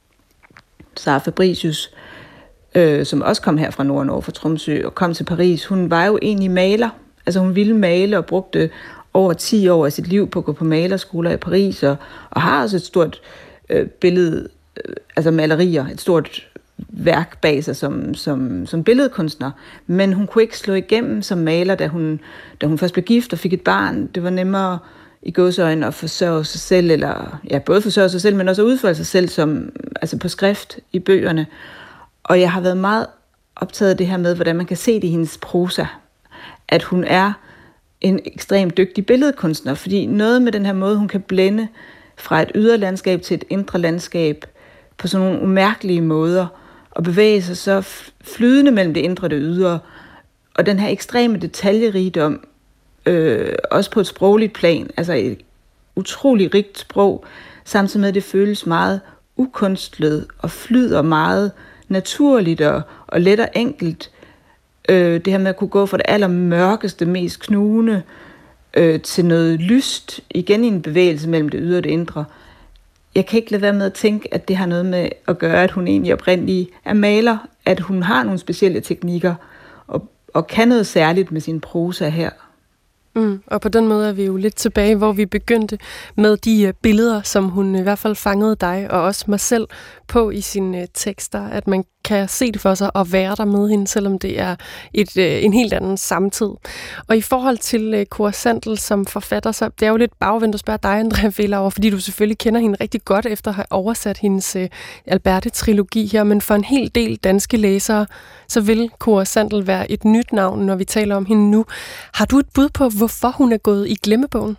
Sara Fabricius, øh, som også kom her fra Nord-Norge, fra Tromsø, og kom til Paris, hun var jo egentlig maler. Altså hun ville male og brugte over ti år af sit liv på at gå på malerskoler i Paris, og, og har også et stort øh, billede, øh, altså malerier, et stort værk bag sig som, som, som billedkunstner, men hun kunne ikke slå igennem som maler, da hun, da hun først blev gift og fik et barn. Det var nemmere i gåseøjne at forsørge sig selv, eller ja, både forsørge sig selv, men også at udfolde sig selv som, altså på skrift i bøgerne. Og jeg har været meget optaget af det her med, hvordan man kan se det i hendes prosa, at hun er en ekstremt dygtig billedkunstner, fordi noget med den her måde, hun kan blende fra et ydre landskab til et indre landskab på sådan nogle umærkelige måder, og bevæge sig så flydende mellem det indre og det ydre, og den her ekstreme detaljerigdom, øh, også på et sprogligt plan, altså et utrolig rigt sprog, samtidig med, at det føles meget ukunstlet og flyder meget naturligt og, og let og enkelt. Øh, det her med at kunne gå fra det allermørkeste, mest knugende øh, til noget lyst, igen i en bevægelse mellem det ydre og det indre. Jeg kan ikke lade være med at tænke, at det har noget med at gøre, at hun egentlig oprindeligt er maler, at hun har nogle specielle teknikker og, og kan noget særligt med sin prosa her. Mm, og på den måde er vi jo lidt tilbage, hvor vi begyndte med de uh, billeder, som hun i hvert fald fangede dig og også mig selv på i sine uh, tekster, at man kan se det for sig og være der med hende, selvom det er et, uh, en helt anden samtid. Og i forhold til uh, Cora Sandel som forfatter, så det er jo lidt bagvendt at spørge dig, Andrea Fehlauer, fordi du selvfølgelig kender hende rigtig godt efter at have oversat hendes uh, Alberte-trilogi her, men for en hel del danske læsere, så vil Cora Sandel være et nyt navn, når vi taler om hende nu. Har du et bud på, hvorfor hun er gået i glemmebogen?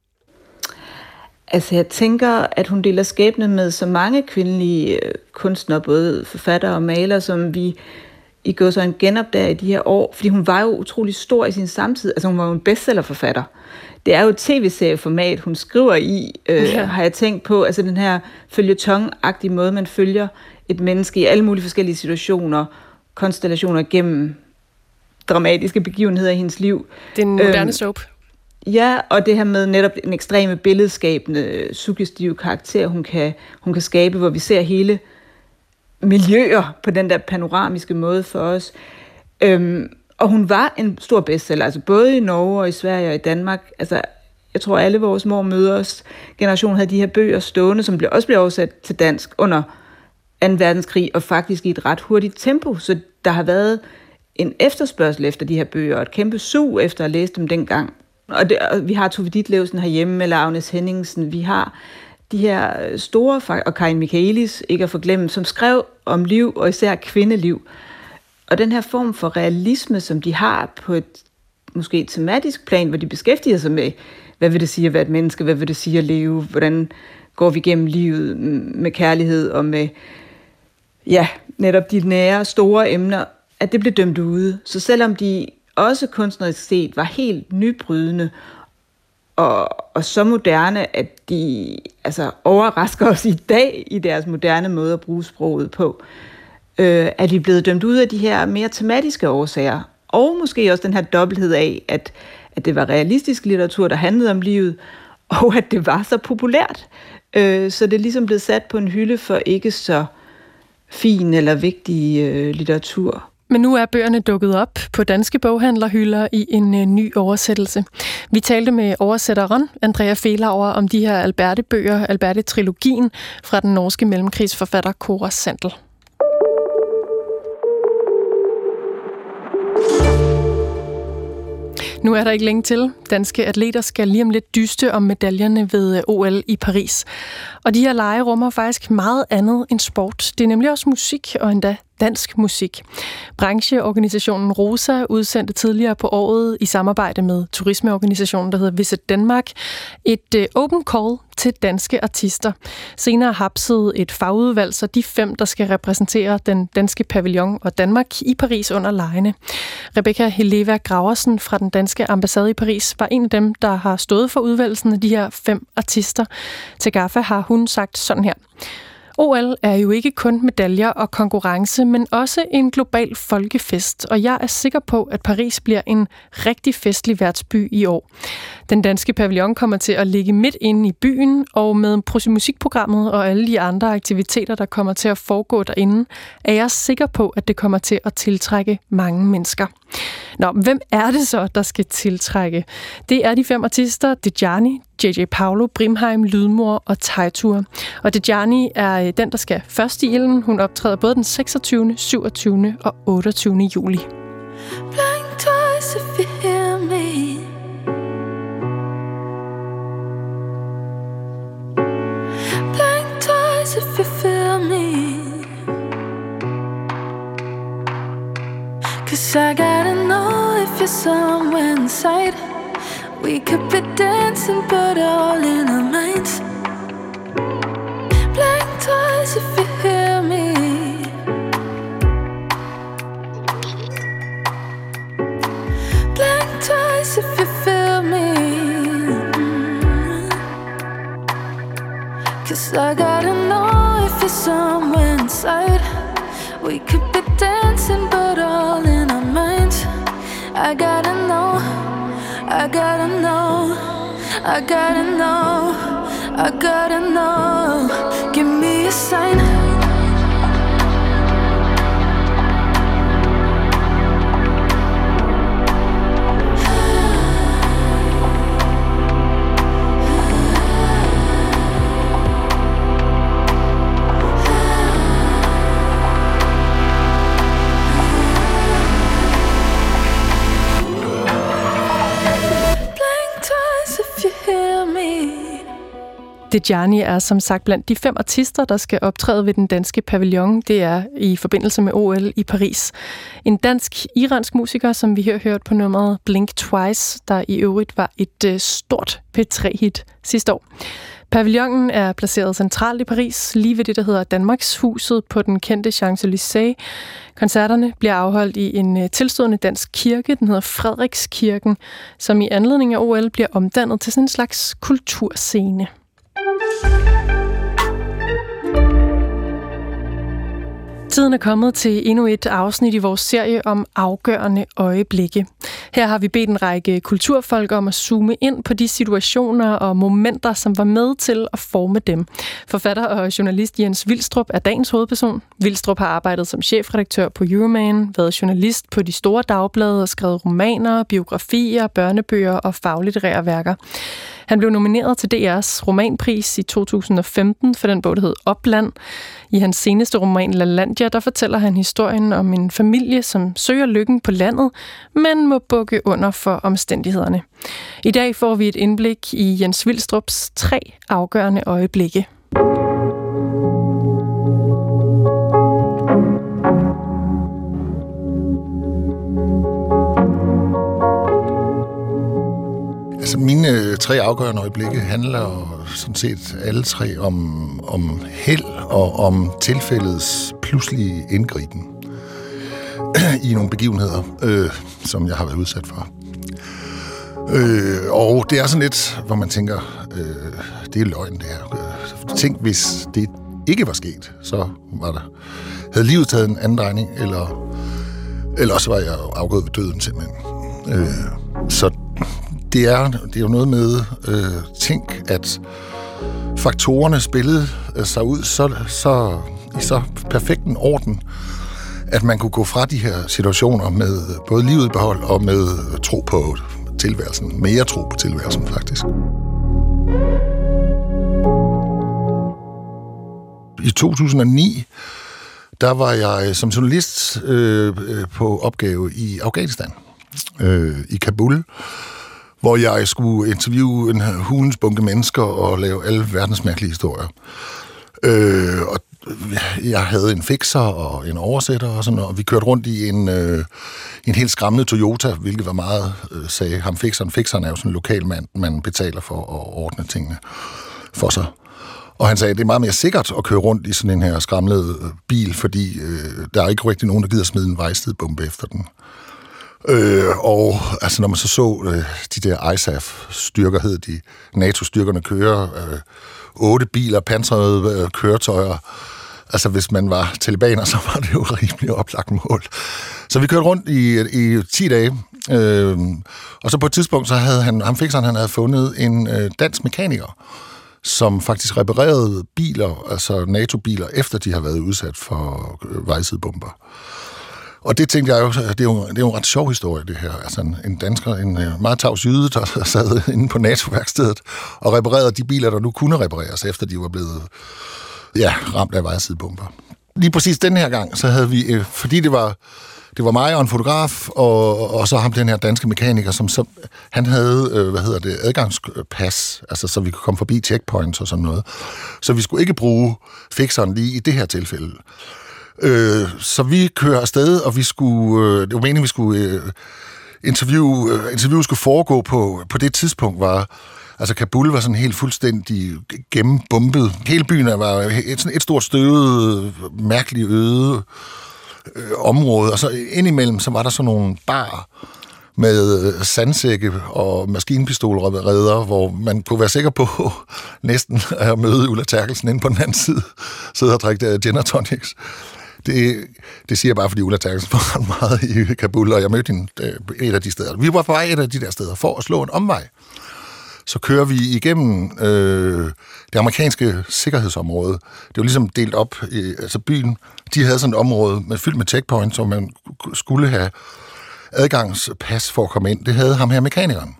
Altså jeg tænker, at hun deler skæbne med så mange kvindelige kunstnere, både forfattere og malere, som vi i går så en genopdager i de her år, fordi hun var jo utrolig stor i sin samtid. Altså hun var jo en bestsellerforfatter. Det er jo et tv-serieformat, hun skriver i, øh, ja. har jeg tænkt på. Altså den her føljeton-agtige måde, man følger et menneske i alle mulige forskellige situationer, konstellationer gennem dramatiske begivenheder i hendes liv. Den moderne øhm, soap. Ja, og det her med netop en ekstreme billedskabende, suggestive karakter, hun kan, hun kan skabe, hvor vi ser hele miljøer på den der panoramiske måde for os. Øhm, og hun var en stor bestseller, altså både i Norge og i Sverige og i Danmark. Altså, jeg tror, alle vores mor møders generation havde de her bøger stående, som blev, også blev oversat til dansk under anden verdenskrig, og faktisk i et ret hurtigt tempo. Så der har været en efterspørgsel efter de her bøger, og et kæmpe sug efter at læse dem dengang. Og, det, og vi har Tove Ditlevsen herhjemme, eller Agnes Henningsen. Vi har de her store, og Karin Michaelis, ikke at forglemme, som skrev om liv, og især kvindeliv. og den her form for realisme, som de har på et måske et tematisk plan, hvor de beskæftiger sig med, hvad vil det sige at være et menneske, hvad vil det sige at leve, hvordan går vi gennem livet med kærlighed og med, ja, netop de nære, store emner, at det blev dømt ude. Så selvom de også kunstnerisk set var helt nybrydende og, og så moderne, at de altså, overrasker os i dag i deres moderne måde at bruge sproget på, øh, er de blevet dømt ud af de her mere tematiske årsager. Og måske også den her dobbelthed af, at, at det var realistisk litteratur, der handlede om livet, og at det var så populært. Øh, så det er ligesom blevet sat på en hylde for ikke så fin eller vigtig øh, litteratur. Men nu er bøgerne dukket op på danske boghandlerhylder i en øh, ny oversættelse. Vi talte med oversætteren Andrea Fehlauer om de her Alberte-bøger, Alberte-trilogien fra den norske mellemkrigsforfatter Cora Sandel. Nu er der ikke længe til. Danske atleter skal lige om lidt dyste om medaljerne ved O L i Paris. Og de her lege rummer faktisk meget andet end sport. Det er nemlig også musik, og endda dansk musik. Brancheorganisationen ROSA udsendte tidligere på året i samarbejde med turismeorganisationen, der hedder Visit Denmark, et uh, open call til danske artister. Senere hapsede et fagudvalg, så de fem, der skal repræsentere den danske pavillon og Danmark i Paris under legene. Rebecca Heleva Graversen fra den danske ambassade i Paris var en af dem, der har stået for udvalgelsen af de her fem artister. Til GAFFA har hun sagt sådan her: O L er jo ikke kun medaljer og konkurrence, men også en global folkefest, og jeg er sikker på, at Paris bliver en rigtig festlig værtsby i år. Den danske pavillon kommer til at ligge midt inde i byen, og med musikprogrammet og alle de andre aktiviteter, der kommer til at foregå derinde, er jeg sikker på, at det kommer til at tiltrække mange mennesker. Nå, hvem er det så, der skal tiltrække? Det er de fem artister, Dejani, J J Paulo, Brimheim, Lydmor og Teitur. Og Dejani er den, der skal først i ilden. Hun optræder både den seksogtyvende, syvogtyvende og otteogtyvende juli. Blind twice if you hear me. Blind twice if you feel me. 'Cause I gotta know if you're somewhere inside. We could be dancing but all in our minds. Blink twice if you hear me. Blink twice if you feel me. 'Cause I gotta know if you're somewhere inside. We could be dancing but all in our minds. I gotta know, I gotta know, I gotta know, I gotta know. Give me a sign. Dejani er som sagt blandt de fem artister, der skal optræde ved den danske pavillon. Det er i forbindelse med O L i Paris. En dansk-iransk musiker, som vi har hørt på nummeret Blink Twice, der i øvrigt var et uh, stort P tre hit sidste år. Pavillonen er placeret centralt i Paris, lige ved det, der hedder Danmarkshuset på den kendte Champs-Élysées. Koncerterne bliver afholdt i en tilstødende dansk kirke, den hedder Frederikskirken, som i anledning af O L bliver omdannet til sådan en slags kulturscene. Tiden er kommet til endnu et afsnit i vores serie om afgørende øjeblikke. Her har vi bedt en række kulturfolk om at zoome ind på de situationer og momenter, som var med til at forme dem. Forfatter og journalist Jens Vilstrup er dagens hovedperson. Vilstrup har arbejdet som chefredaktør på Euroman, været journalist på de store dagblade og skrevet romaner, biografier, børnebøger og faglitterære værker. Han blev nomineret til D R's romanpris i to tusind og femten for den bog, der hed Opland. I hans seneste roman LaLandia, der fortæller han historien om en familie, som søger lykken på landet, men må bukke under for omstændighederne. I dag får vi et indblik i Jens Vilstrups tre afgørende øjeblikke. Altså, mine tre afgørende øjeblikke handler sådan set alle tre om, om held og om tilfældets pludselige indgriben i nogle begivenheder, øh, som jeg har været udsat for. Øh, og det er sådan lidt, hvor man tænker, øh, det er løgn, det her. Tænk, hvis det ikke var sket, så var der, havde livet taget en anden drejning, eller, eller også var jeg afgået ved døden simpelthen. Øh, så det er, det er jo noget med, øh, tænk, at faktorerne spillede sig ud så, så, i så perfekt en orden, at man kunne gå fra de her situationer med både livet i behold og med tro på tilværelsen. Mere tro på tilværelsen, faktisk. I to tusind og ni, der var jeg som journalist øh, på opgave i Afghanistan, øh, i Kabul, hvor jeg skulle interviewe en hulens bunke mennesker og lave alle verdens mærkelige historier. Øh, og jeg havde en fikser og en oversætter og sådan noget, og vi kørte rundt i en, øh, en helt skræmmende Toyota, hvilket var meget, øh, sagde ham fikseren. Fikseren er jo sådan en lokal mand, man betaler for at ordne tingene for sig. Og han sagde, at det er meget mere sikkert at køre rundt i sådan en her skramlede bil, fordi øh, der er ikke rigtig nogen, der gider smide en vejstedbombe efter den. Øh, og altså, når man så så øh, de der I S A F-styrker, hed de, NATO-styrkerne kører, øh, otte biler, pansrede øh, køretøjer. Altså, hvis man var talibaner, så var det jo rimelig oplagt mål. Så vi kørte rundt i, i ti dage, øh, og så på et tidspunkt, så havde han, ham fikseren, han havde fundet en øh, dansk mekaniker, som faktisk reparerede biler, altså NATO-biler, efter de har været udsat for øh, vejsidebomber. Og det tænkte jeg jo, det er jo, det er jo en ret sjov historie, det her. Altså en, en dansker, en meget tavs jyde, der sad inde på NATO-værkstedet og reparerede de biler, der nu kunne repareres, efter de var blevet ja, ramt af vejsidebomber. Lige præcis den her gang, så havde vi, fordi det var, det var mig og en fotograf, og, og så ham den her danske mekaniker, som så, han havde, hvad hedder det, adgangspas, altså så vi kunne komme forbi checkpoints og sådan noget. Så vi skulle ikke bruge fikseren lige i det her tilfælde. Øh, så vi kører afsted, og vi skulle, øh, det var meningen, vi skulle øh, interview, øh, interview skulle foregå på, på det tidspunkt var, altså Kabul var sådan helt fuldstændig gennembumpet. Hele byen var et, sådan et stort støvet, mærkeligt øde øh, område, og så indimellem, så var der sådan nogle barer med sandsække og maskinpistolredder, hvor man kunne være sikker på næsten at møde Ulla Terkelsen inde på den anden side, sidde og drikke gin og tonics. Det, det siger jeg bare, fordi Ulla Terkelsen var meget i Kabul, og jeg mødte hende et af de steder. Vi var på vej et af de der steder for at slå en omvej. Så kører vi igennem øh, det amerikanske sikkerhedsområde. Det var ligesom delt op. I, altså byen, de havde sådan et område med, fyldt med checkpoints, som man skulle have adgangspas for at komme ind. Det havde ham her mekanikeren.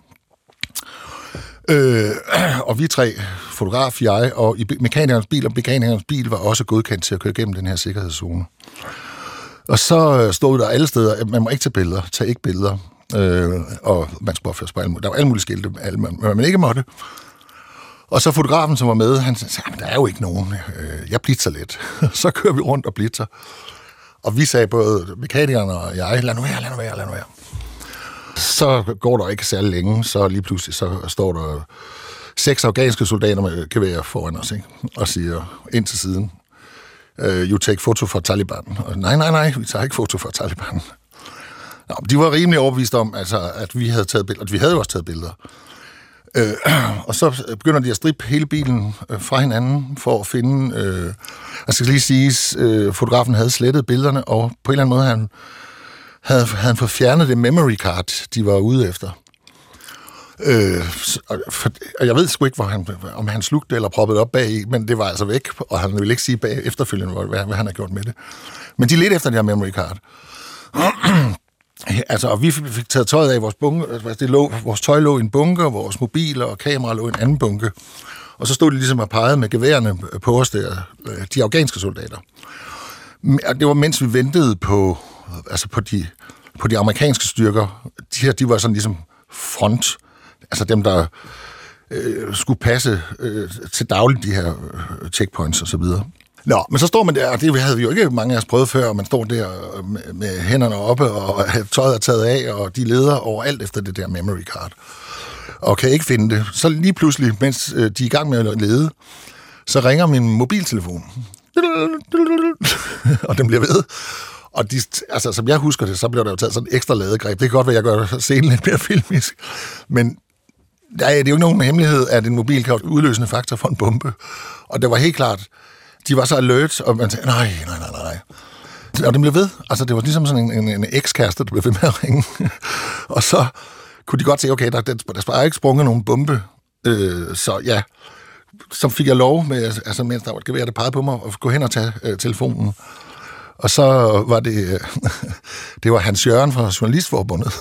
Øh, og vi tre, fotograf, jeg, og i mekanikernes bil, og mekanikernes bil var også godkendt til at køre igennem den her sikkerhedszone. Og så stod der alle steder, at man må ikke tage billeder, tag ikke billeder, øh, og man skulle opføre sig på alle mulige. Der var alle mulige skilte, alle, man, man ikke måtte. Og så fotografen, som var med, han sagde, der er jo ikke nogen, jeg blitzer lidt. Så kører vi rundt og blitzer. Og vi sagde både mekanikerne og jeg, lad nu være, lad nu være, lad nu være. Så går der ikke særlig længe, så lige pludselig så står der seks afghanske soldater med geværer foran os, ikke? Og siger ind til siden, you take photo for Taliban. Og nej, nej, nej, vi tager ikke foto for Taliban. Nå, de var rimelig overbevist om, altså, at vi havde taget billeder, og vi havde jo også taget billeder. Øh, og så begynder de at strippe hele bilen øh, fra hinanden for at finde, øh, jeg skal lige sige, øh, fotografen havde slettet billederne, og på en eller anden måde han, havde, havde han fået fjernet det memory card, de var ude efter. Øh, for, og jeg ved sgu ikke, hvor han, om han slugte eller proppede op bag i, men det var altså væk, og han ville ikke sige bag efterfølgende, hvad, hvad han har gjort med det. Men de ledte efter det her memory card. Altså, og vi fik taget tøjet af vores bunke, det lå, vores tøj lå i en bunke, og vores mobiler og kamera lå i en anden bunke. Og så stod de ligesom og pegede med geværerne på os der, de afghanske soldater. Det var mens vi ventede på, altså på de, på de amerikanske styrker. De her, de var sådan ligesom front, altså dem, der øh, skulle passe øh, til dagligt de her øh, checkpoints og så videre. Nå, men så står man der, og det havde vi jo ikke mange af os prøvet før, og man står der med, med hænderne oppe, og tøjet er taget af, og de leder overalt efter det der memory card. og kan ikke finde det. Så lige pludselig, mens øh, de er i gang med at lede, så ringer min mobiltelefon. Og den bliver ved. Og de, altså, som jeg husker det, så bliver der jo taget sådan en ekstra ladegreb. Det kan godt være, at jeg gør scenen lidt mere filmisk. Men ja, det er jo ikke nogen hemmelighed, at en mobil kan være udløsende faktor for en bombe. Og det var helt klart, de var så alert, og man sagde, nej, nej, nej, nej. Og den blev ved. Altså, det var ligesom sådan en, en, en ekskæreste, der blev ved med at ringe. Og så kunne de godt se, okay, der, der, der var ikke sprunget nogen bombe. Øh, så ja, så fik jeg lov, med, altså, mens der var et gevær, der pegede på mig, at gå hen og tage øh, telefonen. Og så var det, øh, det var Hans Jørgen fra Journalistforbundet,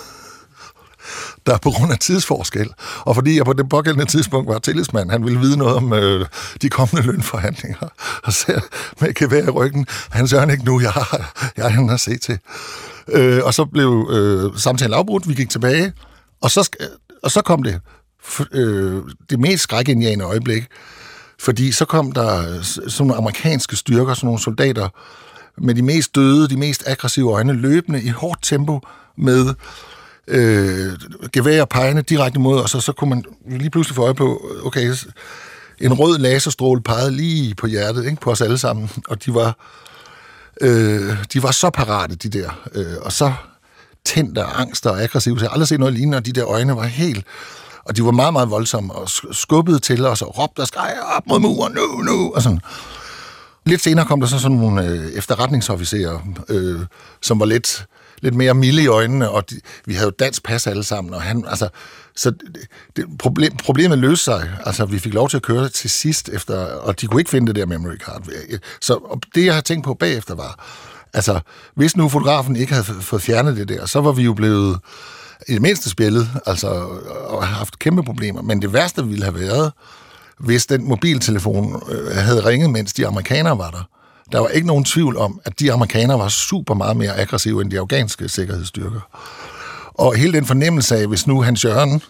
der på grund af tidsforskel, og fordi jeg på det pågældende tidspunkt var tillidsmand, han ville vide noget om øh, de kommende lønforhandlinger, og så med gevær i ryggen, Hans Jørgen ikke nu, jeg har, jeg har hende at se til. Øh, og så blev øh, samtalen afbrudt, vi gik tilbage, og så, og så kom det, øh, det mest skrækindjagende øjeblik, fordi så kom der sådan nogle amerikanske styrker, sådan nogle soldater, med de mest døde, de mest aggressive øjne, løbende i hårdt tempo med øh, gevær og pegende direkte mod, og så, så kunne man lige pludselig få øje på, okay, en rød laserstråle pegede lige på hjertet, ikke, på os alle sammen, og de var, øh, de var så parate, de der, øh, og så tændte og angst og aggressive, så jeg har aldrig set noget lignende, og de der øjne var helt, og de var meget, meget voldsomme, og skubbede til os, og råbte og skreg op mod muren, nu, nu, og sådan. Lidt senere kom der så sådan nogle øh, efterretningsofficerer, øh, som var lidt, lidt mere milde i øjnene, og de, vi havde jo dansk pas alle sammen, og han, altså, så det, problem, problemet løste sig. Altså, vi fik lov til at køre det til sidst, efter, og de kunne ikke finde det der memory card. Så og det, jeg har tænkt på bagefter, var, altså, hvis nu fotografen ikke havde fået fjernet det der, så var vi jo blevet i det mindste spillet, altså, og haft kæmpe problemer. Men det værste ville have været, hvis den mobiltelefon øh, havde ringet, mens de amerikanere var der. Der var ikke nogen tvivl om, at de amerikanere var super meget mere aggressive end de afghanske sikkerhedsstyrker. Og hele den fornemmelse af, hvis nu Hans Jørgen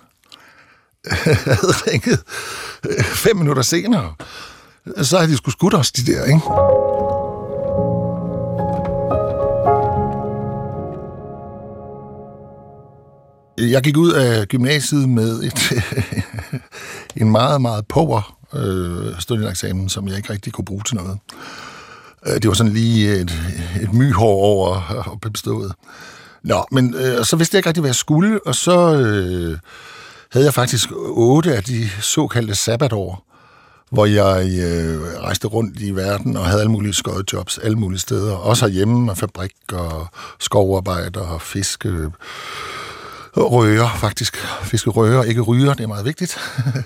havde ringet øh, fem minutter senere, så havde de sgu skudt os, de der, ikke? Jeg gik ud af gymnasiet med et, en meget, meget power øh, studentereksamen, som jeg ikke rigtig kunne bruge til noget. Det var sådan lige et, et myhår over at blive bestået. Nå, men øh, så vidste jeg ikke rigtig, hvad jeg skulle, og så øh, havde jeg faktisk otte af de såkaldte sabbatår, hvor jeg øh, rejste rundt i verden og havde alle mulige skodjobs, alle mulige steder. Også herhjemme, og fabrik og skovarbejder og fiske. Røger, faktisk. Fiskerøger, ikke ryger, det er meget vigtigt.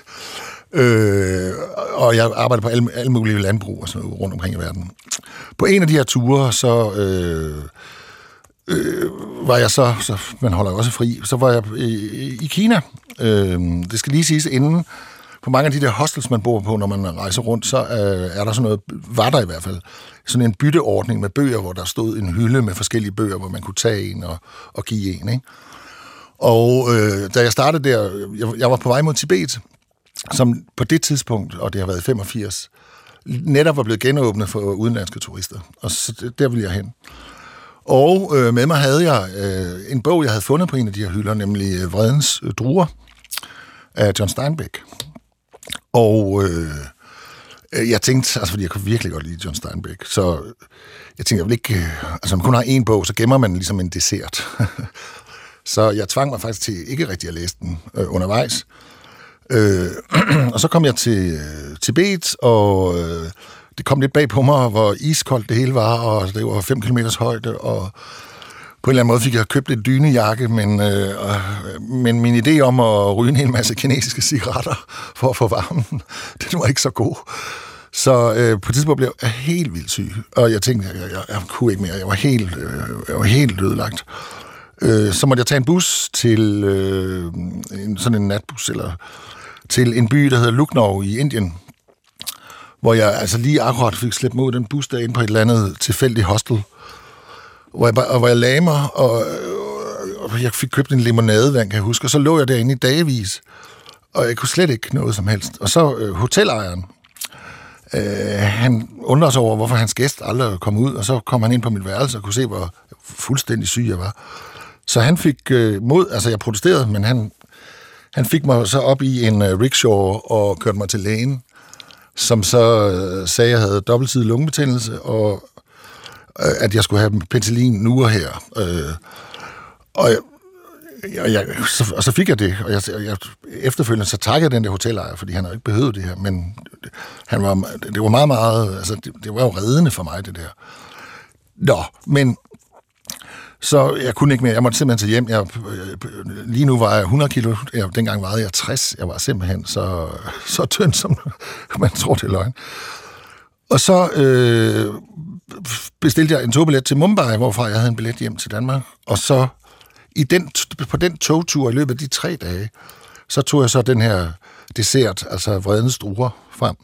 øh, og jeg arbejder på alle, alle mulige landbrug og sådan noget rundt omkring i verden. På en af de her ture, så øh, øh, var jeg så, så, man holder jo også fri, så var jeg i, i Kina. Øh, det skal lige siges inden, på mange af de der hostels, man bor på, når man rejser rundt, så øh, er der sådan noget, var der i hvert fald, sådan en bytteordning med bøger, hvor der stod en hylde med forskellige bøger, hvor man kunne tage en og, og give en, ikke? Og øh, da jeg startede der, jeg, jeg var på vej mod Tibet, som på det tidspunkt, og det har været femogfirs, netop var blevet genåbnet for udenlandske turister. Og så der ville jeg hen. Og øh, med mig havde jeg øh, en bog, jeg havde fundet på en af de her hylder, nemlig øh, Vredens øh, druer af John Steinbeck. Og øh, jeg tænkte, altså fordi jeg kunne virkelig godt lide John Steinbeck, så jeg tænkte, jeg vil ikke, øh, altså man kun har en bog, så gemmer man ligesom en dessert. Så jeg tvang mig faktisk til ikke rigtig at læse den øh, undervejs. Øh, og så kom jeg til øh, Tibet, og øh, det kom lidt bag på mig, hvor iskoldt det hele var, og det var fem kilometers højde, og på en eller anden måde fik jeg købt et dynejakke, men, øh, men min idé om at ryge en hel masse kinesiske cigaretter for at få varmen, det var ikke så god. Så øh, på et tidspunkt blev jeg helt vildt syg, og jeg tænkte, jeg, jeg, jeg kunne ikke mere. Jeg var helt, øh, jeg var helt ødelagt. Øh, så måtte jeg tage en bus til øh, en, sådan en natbus, eller til en by, der hedder Lucknow i Indien, hvor jeg altså lige akkurat fik slæbt mod den bus derinde på et eller andet tilfældigt hostel, hvor jeg, og hvor jeg lagde mig, og, og jeg fik købt en limonadevand, kan jeg huske, og så lå jeg derinde i dagevis, og jeg kunne slet ikke noget som helst. Og så øh, hotelejeren, øh, han undrede sig over, hvorfor hans gæst aldrig kom ud, og så kom han ind på mit værelse og kunne se, hvor fuldstændig syg jeg var. Så han fik øh, mod, altså jeg protesterede, men han, Han fik mig så op i en uh, rickshaw og kørte mig til lægen, som så uh, sagde, at jeg havde dobbeltsidig lungebetændelse, og uh, at jeg skulle have penicillin nu og her. Uh, og, jeg, jeg, jeg, så, og så fik jeg det, og jeg, jeg, efterfølgende så takkede jeg den der hotelejer, fordi han havde ikke behøvet det her, men han var, det var meget, meget, altså det, det var jo reddende for mig, det der. Nå, men så jeg kunne ikke mere. Jeg måtte simpelthen tage hjem. Jeg, lige nu var jeg hundrede kilo. Jeg, dengang vejede jeg tres. Jeg var simpelthen så, så tynd, som man tror, det er løgn. Og så øh, bestilte jeg en togbillet til Mumbai, hvorfra jeg havde en billet hjem til Danmark. Og så i den, på den togtur i løbet af de tre dage, så tog jeg så den her dessert, altså vredens druer, frem.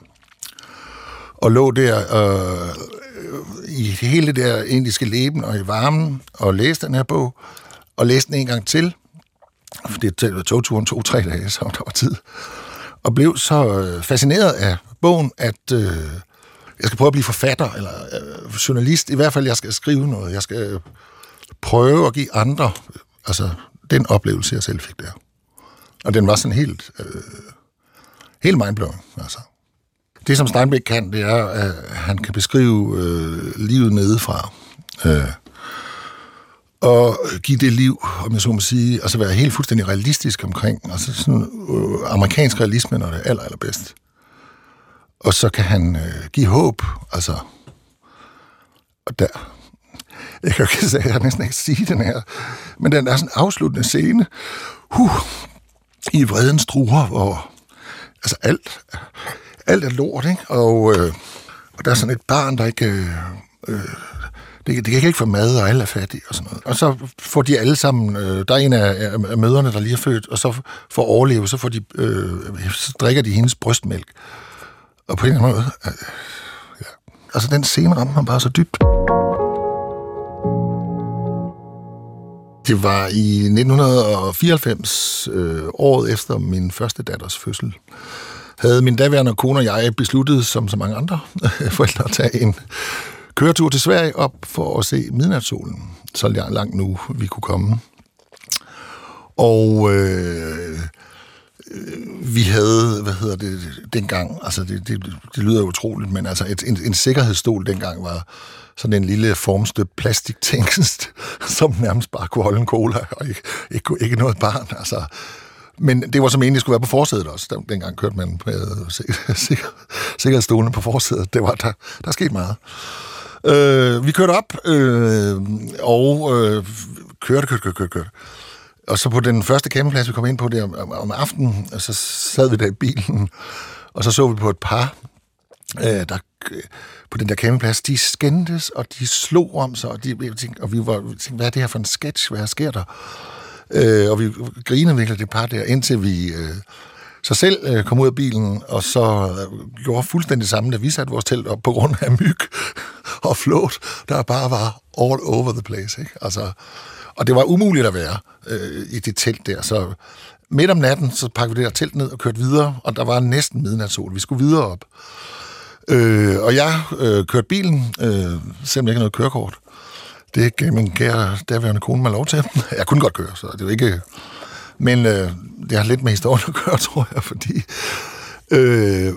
Og lå der øh, i hele det der indiske leben og i varmen, og læste den her bog, og læste den en gang til, fordi togturen tog tre dage, så der var tid, og blev så fascineret af bogen, at øh, jeg skal prøve at blive forfatter, eller øh, journalist, i hvert fald jeg skal skrive noget, jeg skal prøve at give andre, altså den oplevelse, jeg selv fik der. Og den var sådan helt, øh, helt mindblowing, altså. Det, som Steinbeck kan, det er, at han kan beskrive øh, livet nedefra. Øh, og give det liv, om jeg så må sige, altså være helt fuldstændig realistisk omkring, altså sådan øh, amerikansk realisme, når det er aller, allerbedst. Og så kan han øh, give håb, altså, og der, jeg kan jo ikke sige, jeg kan næsten ikke sige den her, men den er sådan en afsluttende scene, huh, i vredens druer, hvor, altså alt, alt er lort, ikke? Og, øh, og der er sådan et barn, der ikke, øh, det, det kan ikke få mad, og alle er fattige, og sådan noget. Og så får de alle sammen, øh, der er en af, af mødrene, der lige er født, og så for at overleve, så, får de, øh, så drikker de hendes brystmælk. Og på en eller anden måde, øh, ja. Altså den scene ramte mig bare så dybt. Det var i nitten fireoghalvfems, øh, året efter min første datters fødsel, havde min daværende kone og jeg besluttet, som så mange andre forældre, at tage en køretur til Sverige op for at se midnatssolen, så langt nu vi kunne komme. Og øh, vi havde, hvad hedder det, dengang, altså det, det, det lyder utroligt, men altså et, en, en sikkerhedsstol dengang var sådan en lille formstøbt plastikting, som nærmest bare kunne holde en cola, og ikke, ikke, ikke noget barn, altså. Men det var som egentlig skulle være på forsædet også. Dengang kørte man med sikkerhedsstolene på forsædet. Det var, der, der skete meget. Øh, vi kørte op, øh, og øh, kørte, kørte, kørte, kørte, kørte. Og så på den første campingplads, vi kom ind på der om, om aftenen, så sad vi der i bilen, og så så vi på et par, øh, der på den der campingplads, de skændtes, og de slog om sig, og, de, og vi var tænkte, hvad er det her for en sketch? Hvad sker der? Øh, og vi grinede virkelig det par der, indtil vi øh, så selv øh, kom ud af bilen, og så øh, gjorde fuldstændig samme, da vi satte vores telt op på grund af myg og flåt, der bare var all over the place. Ikke? Altså, og det var umuligt at være øh, i det telt der, så midt om natten, så pakkede vi det der telt ned og kørte videre, og der var næsten midnatssol. Vi skulle videre op. Øh, og jeg øh, kørte bilen, øh, selvom jeg ikke havde noget kørekort. Det gav min kære daværende kone mig lov til. Jeg kunne godt køre, så det var ikke... Men øh, det har lidt med historien at gøre, tror jeg, fordi... Øh,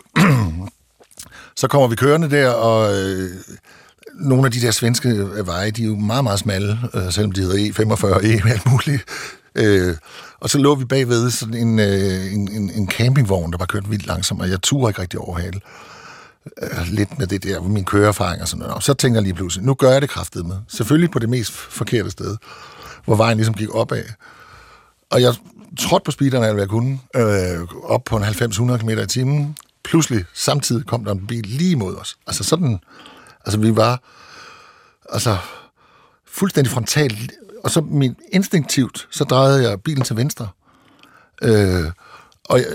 så kommer vi kørende der, og øh, nogle af de der svenske veje, de er jo meget, meget smalle, øh, selvom de hedder E femogfyrre, E alt muligt. Øh, og så lå vi bagved sådan en, øh, en, en, en campingvogn, der var kørt vildt langsomt, og jeg turde ikke rigtig overhale. Lidt med det der, min køreerfaring og sådan noget. Og så tænker jeg lige pludselig, nu gør jeg det kraftedeme. Selvfølgelig på det mest forkerte sted, hvor vejen ligesom gik opad. Og jeg trådte på speederen, alt hvad jeg kunne, øh, op på en halvfems hundrede kilometer i timen. Pludselig, samtidig kom der en bil lige mod os. Altså sådan, altså vi var, altså fuldstændig frontalt. Og så min instinktivt, så drejede jeg bilen til venstre. Øh, og jeg,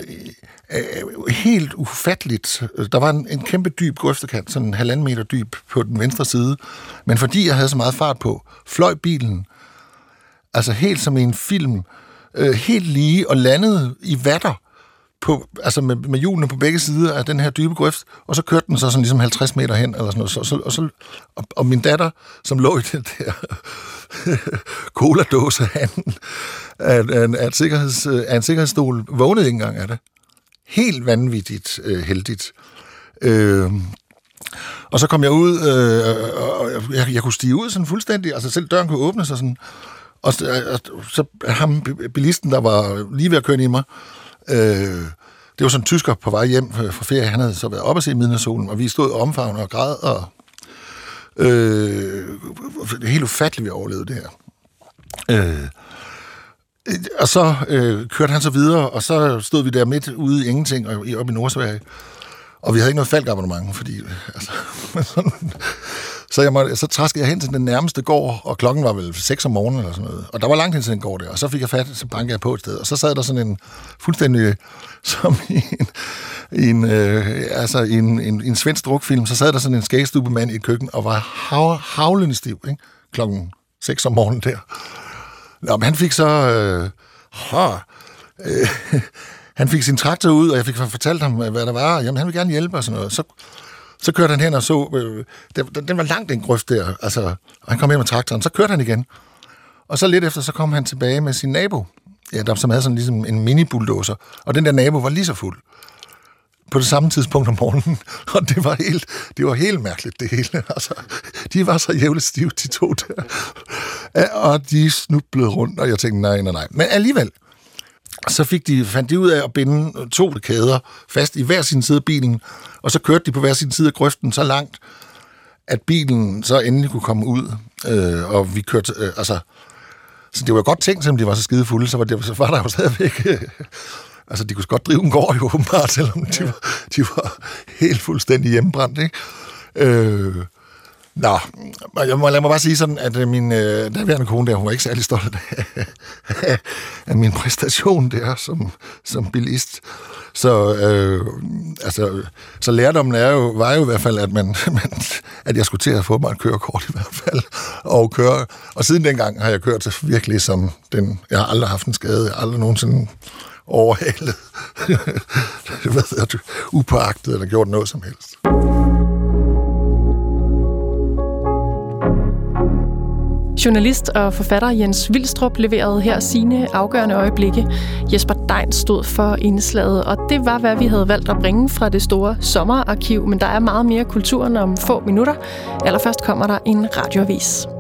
helt ufatteligt. Der var en, en kæmpe dyb grøftekant, sådan en halvanden meter dyb på den venstre side. Men fordi jeg havde så meget fart på, fløj bilen, altså helt som i en film, øh, helt lige og landede i vatter på, altså med, med hjulene på begge sider af den her dybe grøft, og så kørte den så sådan ligesom halvtreds meter hen, eller sådan noget. Så, så, og, så, og, og min datter, som lå i den der cola-dåse af en, af, af, sikkerheds, af en sikkerhedsstol, vågnede ikke engang af det. Helt vanvittigt øh, heldigt. Øh, og så kom jeg ud, øh, og jeg, jeg kunne stige ud sådan fuldstændig, altså selv døren kunne åbnes og sådan, og så, så ham, bilisten, der var lige ved at køre i mig, øh, det var sådan en tysker på vej hjem fra ferie, han havde så været oppe at se midnadssolen, og vi stod og omfavnede og græd, og øh, det er helt ufatteligt, vi overlevede det her. Øh, og så øh, kørte han så videre, og så stod vi der midt ude i ingenting, og oppe i Nordsverige, og vi havde ikke noget falkabonnement, fordi altså, så, jeg måtte, så traskede jeg hen til den nærmeste gård, og klokken var vel seks om morgenen eller sådan noget, og der var langt hen til den gård der, og så fik jeg fat, så bankede jeg på et sted, og så sad der sådan en fuldstændig, som i en, i en, øh, altså i en, en, en svensk drukfilm, så sad der sådan en skægstubemand i et køkken, og var hav, havlende stiv, ikke? Klokken seks om morgenen der. Nå, men han fik så, øh, øh, han fik sin traktor ud, og jeg fik fortalt ham, hvad der var. Jamen, han ville gerne hjælpe og sådan noget. Så, så kørte han hen og så, øh, den, den var langt en grøft der, altså, og han kom hjem med traktoren. Så kørte han igen. Og så lidt efter, så kom han tilbage med sin nabo, ja, der som havde sådan ligesom en mini-bulldozer, og den der nabo var lige så fuld. På det samme tidspunkt om morgenen, og det var helt, det var helt mærkeligt, det hele. Altså, de var så jævligt stive, de to der. Og de snublede rundt, og jeg tænkte, nej, nej, nej. Men alligevel, så fik de, fandt de ud af at binde to kæder fast i hver sin side af bilen, og så kørte de på hver sin side af grøften så langt, at bilen så endelig kunne komme ud, øh, og vi kørte, øh, altså, så det var godt tænkt, selvom de var så skide fulde, så var, det, så var der jo stadigvæk, øh, altså de kunne godt drive en gård jo åbenbart, selvom de var, de var helt fuldstændig hjemmebrændt, ikke? Øh, Nå, jeg må, lad mig bare sige sådan, at min øh, daværende kone der, hun var ikke særlig stolt af, af min præstation der som, som bilist. Så, øh, altså, så lærdommen er jo, var jo i hvert fald, at, man, man, at jeg skulle til at få mig et kørekort i hvert fald. Og, køre, og siden dengang har jeg kørt til virkelig som den, jeg har aldrig haft en skade, jeg har aldrig nogensinde overhalet, hvad hedder det, upåagtet eller gjort noget som helst. Journalist og forfatter Jens Vilstrup leverede her sine afgørende øjeblikke. Jesper Dein stod for indslaget, og det var, hvad vi havde valgt at bringe fra det store sommerarkiv, men der er meget mere kulturen om få minutter. Allerførst kommer der en radioavis.